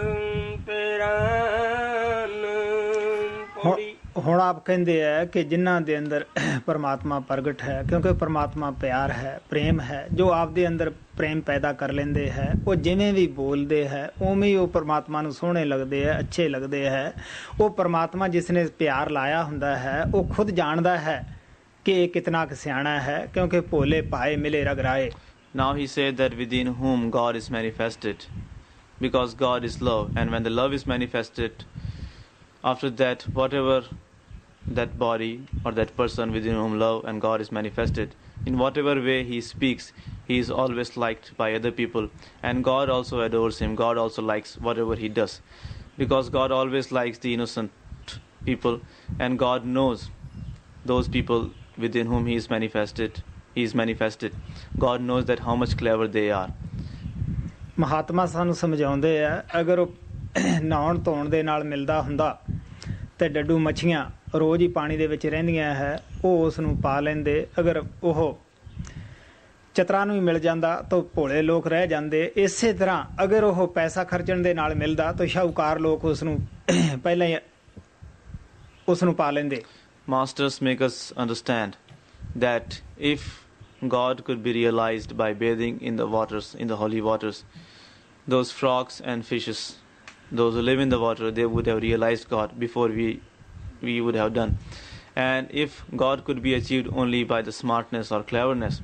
पेरान ਹੁਣ ਆਪ ਕਹਿੰਦੇ ਹੈ ਕਿ ਜਿਨ੍ਹਾਂ ਦੇ ਅੰਦਰ ਪਰਮਾਤਮਾ ਪ੍ਰਗਟ ਹੈ, ਕਿਉਂਕਿ ਪਰਮਾਤਮਾ ਪਿਆਰ ਹੈ, ਪ੍ਰੇਮ ਹੈ, ਜੋ ਆਪ ਦੇ ਅੰਦਰ ਪ੍ਰੇਮ ਪੈਦਾ ਕਰ ਲੈਂਦੇ ਹੈ, ਉਹ ਜਿਵੇਂ ਵੀ ਬੋਲਦੇ ਹੈ ਉਵੇਂ ਹੀ ਉਹ ਪਰਮਾਤਮਾ ਨੂੰ ਸੋਹਣੇ ਲੱਗਦੇ ਹੈ, ਅੱਛੇ ਲੱਗਦੇ ਹੈ। ਉਹ ਪਰਮਾਤਮਾ ਜਿਸ ਨੇ ਪਿਆਰ ਲਾਇਆ ਹੁੰਦਾ ਹੈ ਉਹ ਖੁਦ ਜਾਣਦਾ ਹੈ ਕਿ ਇਹ ਕਿਤਨਾ ਕੁ ਸਿਆਣਾ ਹੈ, ਕਿਉਂਕਿ ਭੋਲੇ ਭਾਏ ਮਿਲੇ ਰਗਰਾਏ। Now he said that within whom God is manifested, because God is love, and when the love is manifested, after that, whatever that body or that person within whom love and God is manifested, in whatever way he speaks, he is always liked by other people, and God also adores him. God also likes whatever he does, because God always likes the innocent people, and God knows those people within whom he is manifested. God knows that how much clever they are. Mahatma ਸਾਨੂੰ ਸਮਝਾਉਂਦੇ ਆ, ਅਗਰ ਉਹ ਨਹਾਉਣ ਧੋਣ ਦੇ ਨਾਲ ਮਿਲਦਾ ਹੁੰਦਾ ਤੇ ਡੱਡੂ ਮੱਛੀਆਂ ਰੋਜ਼ ਹੀ ਪਾਣੀ ਦੇ ਵਿੱਚ ਰਹਿੰਦੀਆਂ ਹੈ, ਉਹ ਉਸ ਨੂੰ ਪਾ ਲੈਂਦੇ। ਅਗਰ ਉਹ ਚਤਰਾਂ ਨੂੰ ਹੀ ਮਿਲ ਜਾਂਦਾ ਤਾਂ ਭੋਲੇ ਲੋਕ ਰਹਿ ਜਾਂਦੇ। ਇਸੇ ਤਰ੍ਹਾਂ ਅਗਰ ਉਹ ਪੈਸਾ ਖਰਚਣ ਦੇ ਨਾਲ ਮਿਲਦਾ ਤਾਂ ਸ਼ਾਹੂਕਾਰ ਲੋਕ ਉਸ ਨੂੰ ਪਹਿਲਾਂ ਹੀ ਉਸ ਨੂੰ ਪਾ ਲੈਂਦੇ। Masters make us understand that if God could be realized by bathing in the waters, in the holy waters, those frogs and fishes, those who live in the water, they would have realized God before we would have done. And if God could be achieved only by the smartness or cleverness,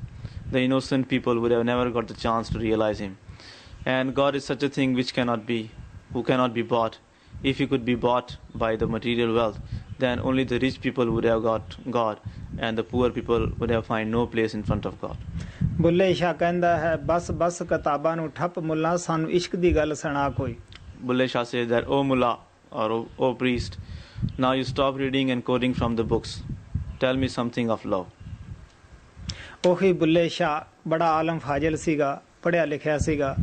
the innocent people would have never got the chance to realize him. And God is such a thing which cannot be bought. If he could be bought by the material wealth, then only the rich people would have got God, and the poor people would have find no place in front of God. Bulleh ਸ਼ਾਹ ਕਹਿੰਦਾ ਹੈ ਬਸ ਬਸ ਕਿਤਾਬਾਂ ਨੂੰ ਠੱਪ ਮੁੱਲਾ ਸਾਨੂੰ ਇਸ਼ਕ ਦੀ ਗੱਲ ਸੁਣਾ ਕੋਈ. Bulle Shah says that, "O mullah or O priest, now you stop reading and quoting from the books. Tell me something of love." ਉਹੀ ਬੁੱਲੇ ਸ਼ਾਹ ਬੜਾ ਆਲਮ ਫਾਜ਼ਿਲ ਸੀਗਾ, ਪੜ੍ਹਿਆ ਲਿਖਿਆ ਸੀਗਾ.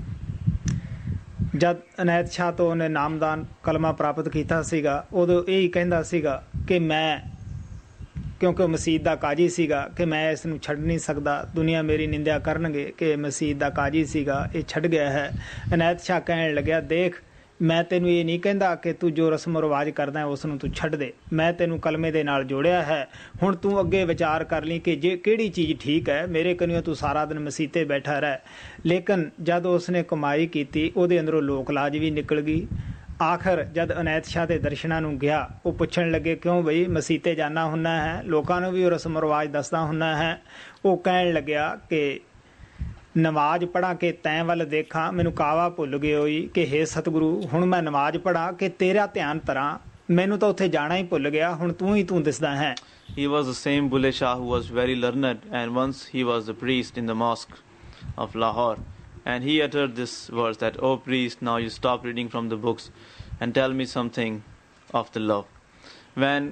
ਜਦ ਅਨੈਤ ਸ਼ਾਹ ਤੋਂ ਉਹਨੇ ਨਾਮਦਾਨ ਕਲਮਾ ਪ੍ਰਾਪਤ ਕੀਤਾ ਸੀਗਾ, ਉਦੋਂ ਇਹੀ ਕਹਿੰਦਾ ਸੀਗਾ ਕਿ ਮੈਂ, ਕਿਉਂਕਿ ਉਹ ਮਸੀਤ ਦਾ ਕਾਜੀ ਸੀਗਾ, ਕਿ ਮੈਂ ਇਸ ਨੂੰ ਛੱਡ ਨਹੀਂ ਸਕਦਾ, ਦੁਨੀਆ ਮੇਰੀ ਨਿੰਦਿਆ ਕਰਨਗੇ ਕਿ ਮਸੀਤ ਦਾ ਕਾਜੀ ਸੀਗਾ, ਇਹ ਛੱਡ ਗਿਆ ਹੈ. ਅਨੈਤ ਸ਼ਾਹ ਕਹਿਣ ਲੱਗਿਆ, ਦੇਖ ਮੈਂ ਤੈਨੂੰ ਇਹ ਨਹੀਂ ਕਹਿੰਦਾ ਕਿ ਤੂੰ ਜੋ ਰਸਮ ਰਿਵਾਜ ਕਰਦਾ ਉਸ ਨੂੰ ਤੂੰ ਛੱਡ ਦੇ, ਮੈਂ ਤੈਨੂੰ ਕਲਮੇ ਦੇ ਨਾਲ ਜੋੜਿਆ ਹੈ. ਹੁਣ ਤੂੰ ਅੱਗੇ ਵਿਚਾਰ ਕਰ ਲਈ ਕਿ ਜੇ ਕਿਹੜੀ ਚੀਜ਼ ਠੀਕ ਹੈ. ਮੇਰੇ ਕਨੀਓ ਤੂੰ ਸਾਰਾ ਦਿਨ ਮਸੀਤੇ ਬੈਠਾ ਰਹਿ. ਲੇਕਿਨ ਜਦ ਉਸਨੇ ਕਮਾਈ ਕੀਤੀ, ਉਹਦੇ ਅੰਦਰੋਂ ਲੋਕ ਲਾਜ ਵੀ ਨਿਕਲ ਗਈ. ਆਖਰ ਜਦ ਅਨੈਤ ਸ਼ਾਹ ਦੇ ਦਰਸ਼ਨਾਂ ਨੂੰ ਗਿਆ, ਉਹ ਪੁੱਛਣ ਲੱਗੇ, ਕਿਉਂ ਬਈ ਮਸੀਤੇ ਜਾਣਾ ਹੁੰਦਾ ਹੈ, ਲੋਕਾਂ ਨੂੰ ਵੀ ਉਹ ਰਸਮ ਰਿਵਾਜ ਦੱਸਦਾ ਹੁੰਦਾ ਹੈ. ਉਹ ਕਹਿਣ ਲੱਗਿਆ ਕਿ ਨਮਾਜ਼ ਪੜ੍ਹਾਂ ਕਿ ਤੈਂ ਵੱਲ ਦੇਖਾਂ, ਮੈਨੂੰ ਕਾਵਾ ਭੁੱਲ ਗਏ ਹੋਈ ਕਿ ਹੇ ਸਤਿਗੁਰੂ, ਹੁਣ ਮੈਂ ਨਮਾਜ਼ ਪੜ੍ਹਾਂ ਕਿ ਤੇਰਾ ਧਿਆਨ ਧਰਾਂ, ਮੈਨੂੰ ਤਾਂ ਉੱਥੇ ਜਾਣਾ ਹੀ ਭੁੱਲ ਗਿਆ, ਹੁਣ ਤੂੰ ਦਿਸਦਾ ਹੈ. He was the same Bulle Shah who was very learned, and once he was the priest in the mosque of Lahore, and he uttered this verse that, "O priest, now you stop reading from the books and tell me something of the love." When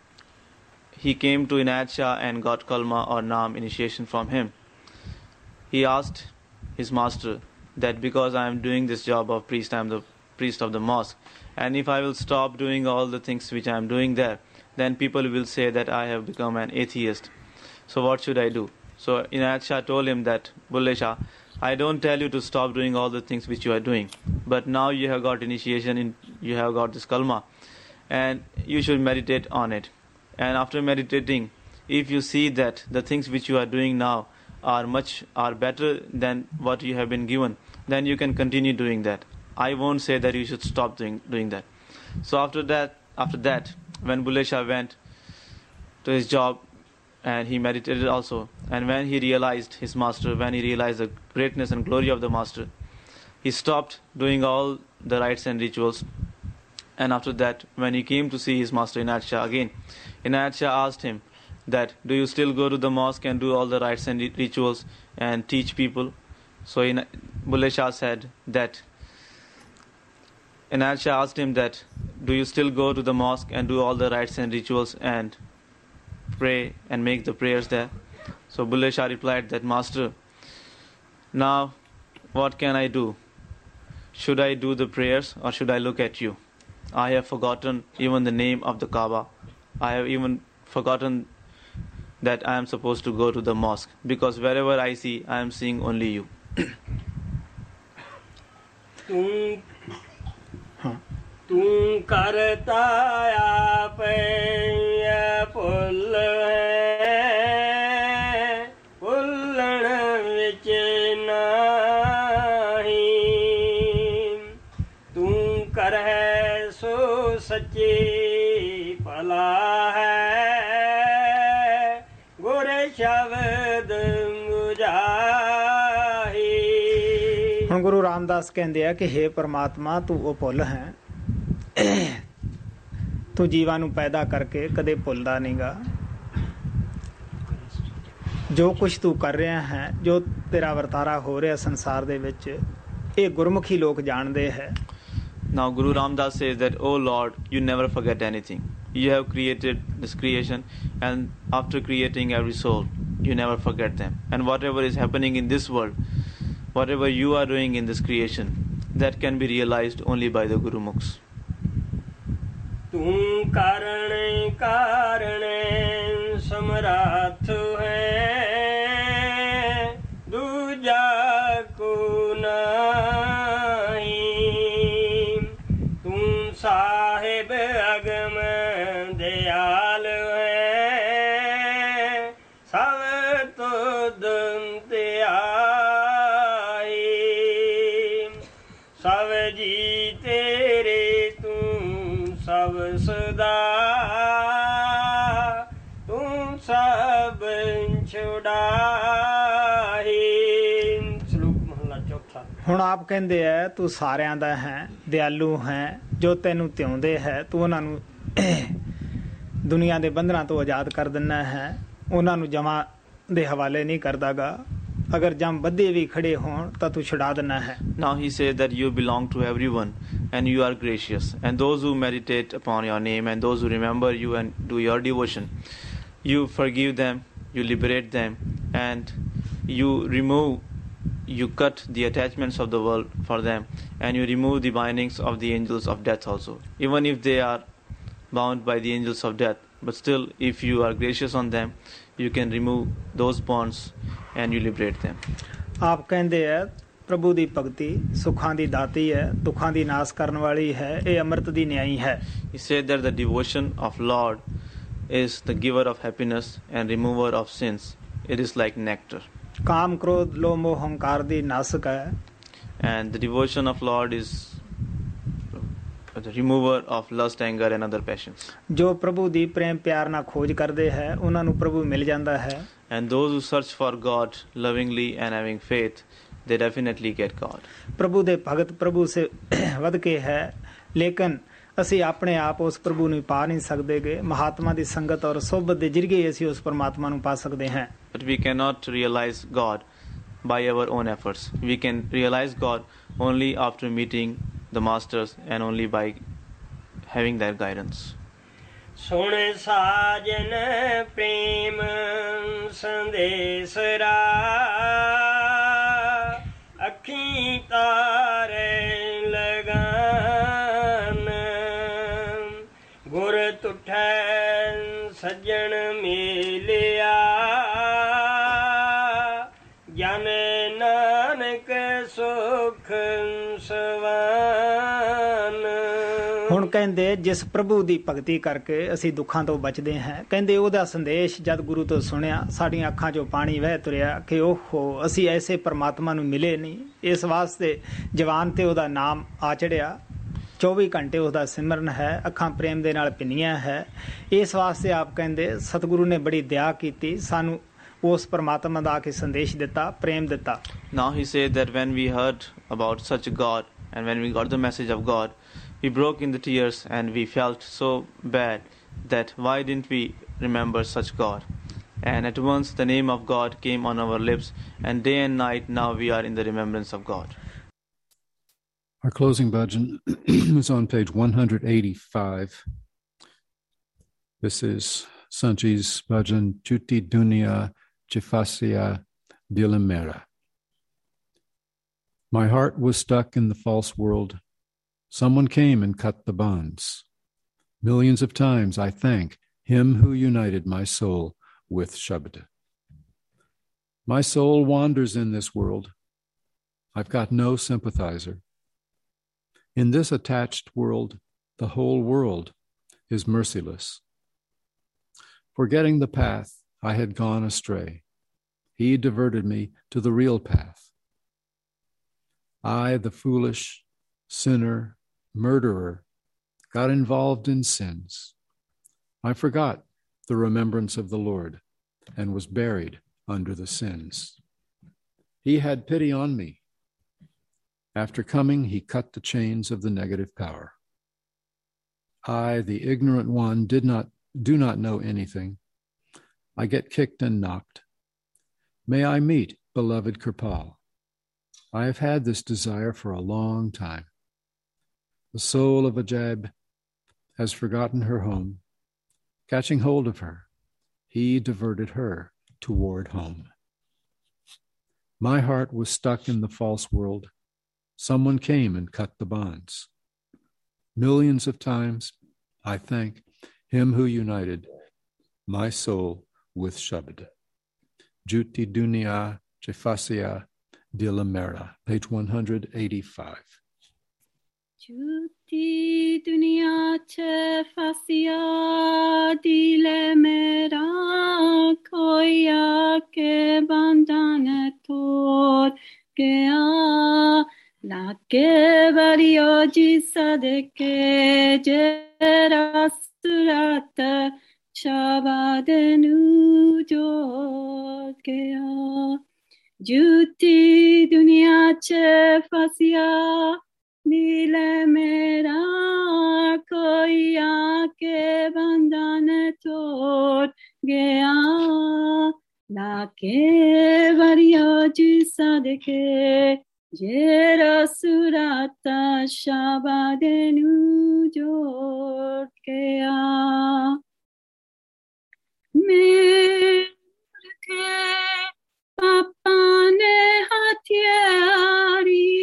he came to Inayat Shah and got kalma or naam initiation from him, he asked his master that because I am doing this job of priest, I am the priest of the mosque, and if I will stop doing all the things which I am doing there, then people will say that I have become an atheist. So what should I do? So Inayat Shah told him that, Bulle Shah, I don't tell you to stop doing all the things which you are doing, but now you have got initiation, you have got this kalma, and you should meditate on it. And after meditating, if you see that the things which you are doing now are better than what you have been given, then you can continue doing that. I won't say that you should stop doing that. So after that, when Bulle Shah went to his job and he meditated also, and when he realized his master, when he realized the greatness and glory of the master, he stopped doing all the rites and rituals. And after that, when he came to see his master Inayat Shah again, Inayat Shah asked him that, do you still go to the mosque and do all the rites and rituals and teach people? So Bulle Shah said that, Inayat Shah asked him that, do you still go to the mosque and do all the rites and rituals and pray and make the prayers there? So Bulle Shah replied that, Master, now what can I do? Should I do the prayers or should I look at you? I have forgotten even the name of the Kaaba. I have even forgotten that I am supposed to go to the mosque, because wherever I see, I am seeing only you. ਤੂੰ ਕਰਤਾ ਆਪੇ ਭੁੱਲ ਭੁੱਲਣ ਵਿੱਚ ਨਹੀਂ, ਤੂੰ ਕਰਹਿ ਸੋ ਸੱਚੀ ਭਲਾ ਹੈ, ਗੁਰ ਸ਼ਬਦ ਮੁਝਾਹੀ. ਹੁਣ ਗੁਰੂ ਰਾਮਦਾਸ ਕਹਿੰਦੇ ਆ ਕਿ ਹੇ ਪਰਮਾਤਮਾ, ਤੂੰ ਉਹ ਭੁੱਲ ਹੈ, ਤੂੰ ਜੀਵਾਂ ਨੂੰ ਪੈਦਾ ਕਰਕੇ ਕਦੇ ਭੁੱਲਦਾ ਨਹੀਂਗਾ. ਜੋ ਕੁਛ ਤੂੰ ਕਰ ਰਿਹਾ ਹੈ, ਜੋ ਤੇਰਾ ਵਰਤਾਰਾ ਹੋ ਰਿਹਾ ਸੰਸਾਰ ਦੇ ਵਿੱਚ, ਇਹ ਗੁਰਮੁਖੀ ਲੋਕ ਜਾਣਦੇ ਹੈ. Now Guru Ramdas says that, O Lord, you never forget anything. You have created this creation, and after creating every soul, you never forget them. And whatever is happening in this world, whatever you are doing in this creation, that can be realized only by the Guru Mukhs. ਤੂੰ ਕਾਰਣ ਕਾਰਣ ਸਮਰੱਥ ਹੈ, ਦੂਜਾ ਕੋ ਨਹੀਂ, ਤੂੰ ਸਾਹਿਬ ਅਗਮ ਦਿਆਲ ਹੈ, ਸਭ ਤੁਧ ਧਿਆਈ, ਸਭ ਜੀ ਤੇਰੇ ਸਭ ਸਦਾ, ਤੂੰ ਸਭ ਛੁਡਾਈ. ਚੌਥਾ। ਹੁਣ ਆਪ ਕਹਿੰਦੇ ਹੈ ਤੂੰ ਸਾਰਿਆਂ ਦਾ ਹੈ, ਦਿਆਲੂ ਹੈ, ਜੋ ਤੈਨੂੰ ਧਿਆਉਂਦੇ ਹੈ ਤੂੰ ਉਹਨਾਂ ਨੂੰ ਦੁਨੀਆ ਦੇ ਬੰਧਨਾਂ ਤੋਂ ਆਜ਼ਾਦ ਕਰ ਦਿੰਦਾ ਹੈ, ਉਹਨਾਂ ਨੂੰ ਜਮਾਂ ਦੇ ਹਵਾਲੇ ਨਹੀਂ ਕਰਦਾਗਾ। ਅਗਰ ਜਮ ਬੱਧੇ ਵੀ ਖੜੇ ਹੋਣ ਤਾਂ ਤੂੰ ਛੁਡਾ ਦਿੰਦਾ ਹੈ। Now he says that you belong to everyone and you are gracious, and those who meditate upon your name and those who remember you and do your devotion, you forgive them, you liberate them, and you cut the attachments of the world for them, and you remove the bindings of the angels of death also, even if they are bound by the angels of death. But still, if you are gracious on them, you can remove those bonds and you liberate them. ਆਪ ਕਹਿੰਦੇ ਹੈ ਪ੍ਰਭੂ ਦੀ ਭਗਤੀ ਸੁੱਖਾਂ ਦੀ ਦਾਤੀ ਹੈ, ਦੁੱਖਾਂ ਦੀ ਨਾਸ ਕਰਨ ਵਾਲੀ ਹੈ, ਇਹ ਅੰਮ੍ਰਿਤ ਦੀ ਨਿਆਈ ਹੈ। He said that the devotion of Lord is the giver of happiness and remover of sins. It is like nectar. ਕਾਮ ਕ੍ਰੋਧ ਲੋਭ ਮੋਹ ਹੰਕਾਰ ਦੀ ਨਾਸਕ ਹੈ। And the devotion of Lord is the remover of lust, anger and other passions. ਜੋ ਪ੍ਰਭੂ ਦੀ ਪ੍ਰੇਮ ਪਿਆਰ ਨਾਲ ਖੋਜ ਕਰਦੇ ਹੈ ਉਹਨਾਂ ਨੂੰ ਪ੍ਰਭੂ ਮਿਲ ਜਾਂਦਾ ਹੈ। And those who search for God lovingly and having faith, they definitely get God. ਪ੍ਰਭੂ ਦੇ ਭਗਤ ਪ੍ਰਭੂ ਸੇ ਵੱਧ ਕੇ ਹੈ, ਲੇਕਿਨ ਅਸੀਂ ਆਪਣੇ ਆਪ ਉਸ ਪ੍ਰਭੂ ਨੂੰ ਪਾ ਨਹੀਂ ਸਕਦੇਗੇ। ਮਹਾਤਮਾ ਦੀ ਸੰਗਤ ਔਰ ਸੋਭਤ ਦੇ ਜਰੀਏ ਅਸੀਂ ਉਸ ਪਰਮਾਤਮਾ ਨੂੰ ਪਾ ਸਕਦੇ ਹਾਂ। But we cannot realize God by our own efforts. We can realize God only after meeting the masters and only by having their guidance. ਸੁਣ ਸਾਜਨ ਪ੍ਰੇਮ ਸੰਦੇਸਰਾ, ਅੱਖੀਂ ਤਾਰੇ ਲਗਾਨ, ਗੁਰ ਤੁਠੈ ਸੱਜਣ ਮੇਲਿਆ, ਜਨ ਨਾਨਕ ਸੁਖ ਸਵਾਨ। ਹੁਣ ਕਹਿੰਦੇ ਜਿਸ ਪ੍ਰਭੂ ਦੀ ਭਗਤੀ ਕਰਕੇ ਅਸੀਂ ਦੁੱਖਾਂ ਤੋਂ ਬਚਦੇ ਹਾਂ, ਕਹਿੰਦੇ ਉਹਦਾ ਸੰਦੇਸ਼ ਜਦ ਗੁਰੂ ਤੋਂ ਸੁਣਿਆ ਸਾਡੀਆਂ ਅੱਖਾਂ 'ਚੋਂ ਪਾਣੀ ਵਹਿ ਤੁਰਿਆ ਕਿ ਓਹੋ ਅਸੀਂ ਐਸੇ ਪਰਮਾਤਮਾ ਨੂੰ ਮਿਲੇ ਨਹੀਂ। ਇਸ ਵਾਸਤੇ ਜਵਾਨ ਤੇ ਉਹਦਾ ਨਾਮ ਆ ਚੜਿਆ, 24 ਘੰਟੇ ਉਹਦਾ ਸਿਮਰਨ ਹੈ, ਅੱਖਾਂ ਪ੍ਰੇਮ ਦੇ ਨਾਲ ਭਿੰਨੀਆਂ ਹੈ। ਇਸ ਵਾਸਤੇ ਆਪ ਕਹਿੰਦੇ ਸਤਿਗੁਰੂ ਨੇ ਬੜੀ ਦਇਆ ਕੀਤੀ, ਸਾਨੂੰ ਉਸ ਪਰਮਾਤਮਾ ਦਾ ਆ ਕੇ ਸੰਦੇਸ਼ ਦਿੱਤਾ, ਪ੍ਰੇਮ ਦਿੱਤਾ। Now he said that when we heard about such a God and when we got the message of God, we broke in the tears and we felt so bad that why didn't we remember such God? And at once the name of God came on our lips, and day and night now we are in the remembrance of God. Our closing bhajan is on page 185. This is Sanchi's bhajan, Chuti Dunya Chifasya Dilamera. My heart was stuck in the false world. Someone came and cut the bonds. Millions of times I thank him who united my soul with Shabda. My soul wanders in this world. I've got no sympathizer. In this attached world, the whole world is merciless. Forgetting the path, I had gone astray. He diverted me to the real path. I, the foolish, sinner, murderer, got involved in sins. I forgot the remembrance of the Lord and was buried under the sins. He had pity on me. After coming, he cut the chains of the negative power. I, the ignorant one, do not know anything. I get kicked and knocked. May I meet beloved Kirpal. I have had this desire for a long time. The soul of Ajab has forgotten her home. Catching hold of her, he diverted her toward home. My heart was stuck in the false world. Someone came and cut the bonds. Millions of times I thank him who united my soul with Shabda. Juti Dunya Chefasya Dilamera, page 185. Juti Dunya Chefasya Dilamera, Koya ke bandana tor gaya, la ke variyo jisa de ke jera surata Shabadenu jod gaya. झूठी दुनिया च फसिया दिल मेरा कोई आके बंधन तोड़ गया लाके वरियो जी सदके जेरा सुराता शाबादेनु जोड़ गया मेरे पापा ने हथियारी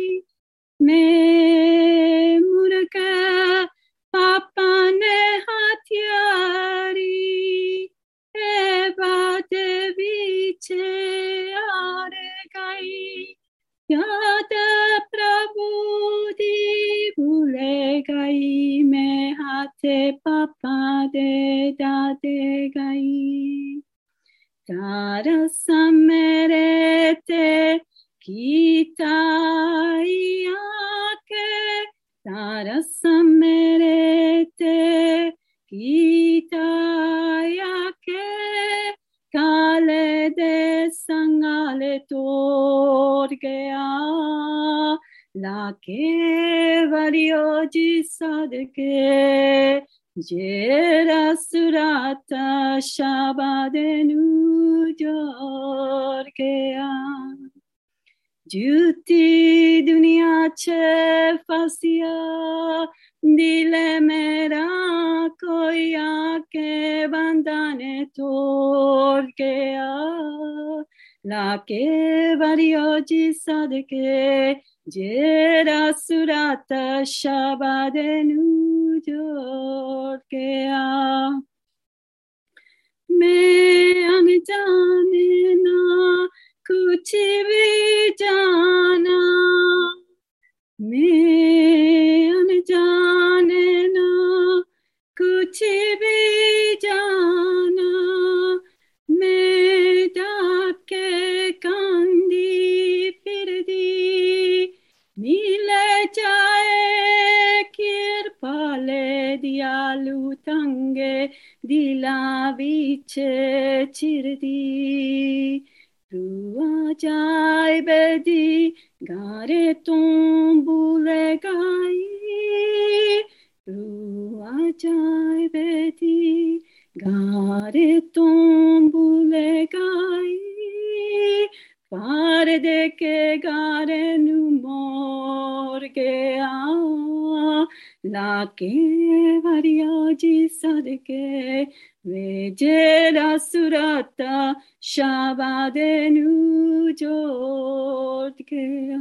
मैं मुर्गा पापा ने हथियारी ए बात बीचे आर गई याद प्रभु दी भूले गई मैं हाथे पापा दे दादे गई तारा मेरे ते कीताया के तारा मेरे ते कीताया के काले दे संगाले तोड़ गया लाके वरियो जी सदके जेरा सुराता शाबादेनु जोड़ गया झूठी दुनिया च फसिया दिल मेरा कोई आके बंधन तोड़ गया लाके वरियो जी सदके जेरा सुराता शाबादेनु जोड़ गया मैं अनजाने ना कुछ भी जाना मैं अनजाने ना कुछ भी जाना मैं डाके कांदी फिर दी मिल जाए कृपाले दियालु तंगे दिला बीच चिरदी रुआ जाए बेदी गारे तुम भूले गई रुआ जाए बेदी गारे तुम भूले गई पार देके गारे नु मोर गया लाके वरिया जी सदके वे जेरा सुराता शाबादेनु जोड़ गया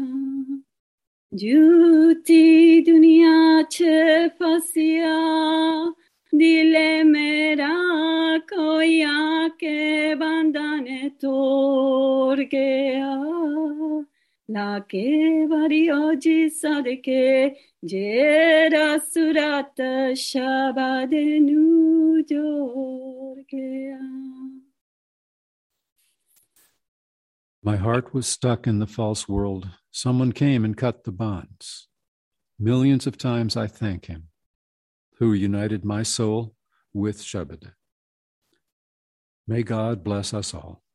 झूठी दुनिया च फसिया दिले मेरा कोई आके बंधन तोड़ गया लाके वरियो जी सदके जेरा सुरात शाबादेनु जोड़ गया. My heart was stuck in the false world. Someone came and cut the bonds. Millions of times I thank him, who united my soul with Shabbat. May God bless us all.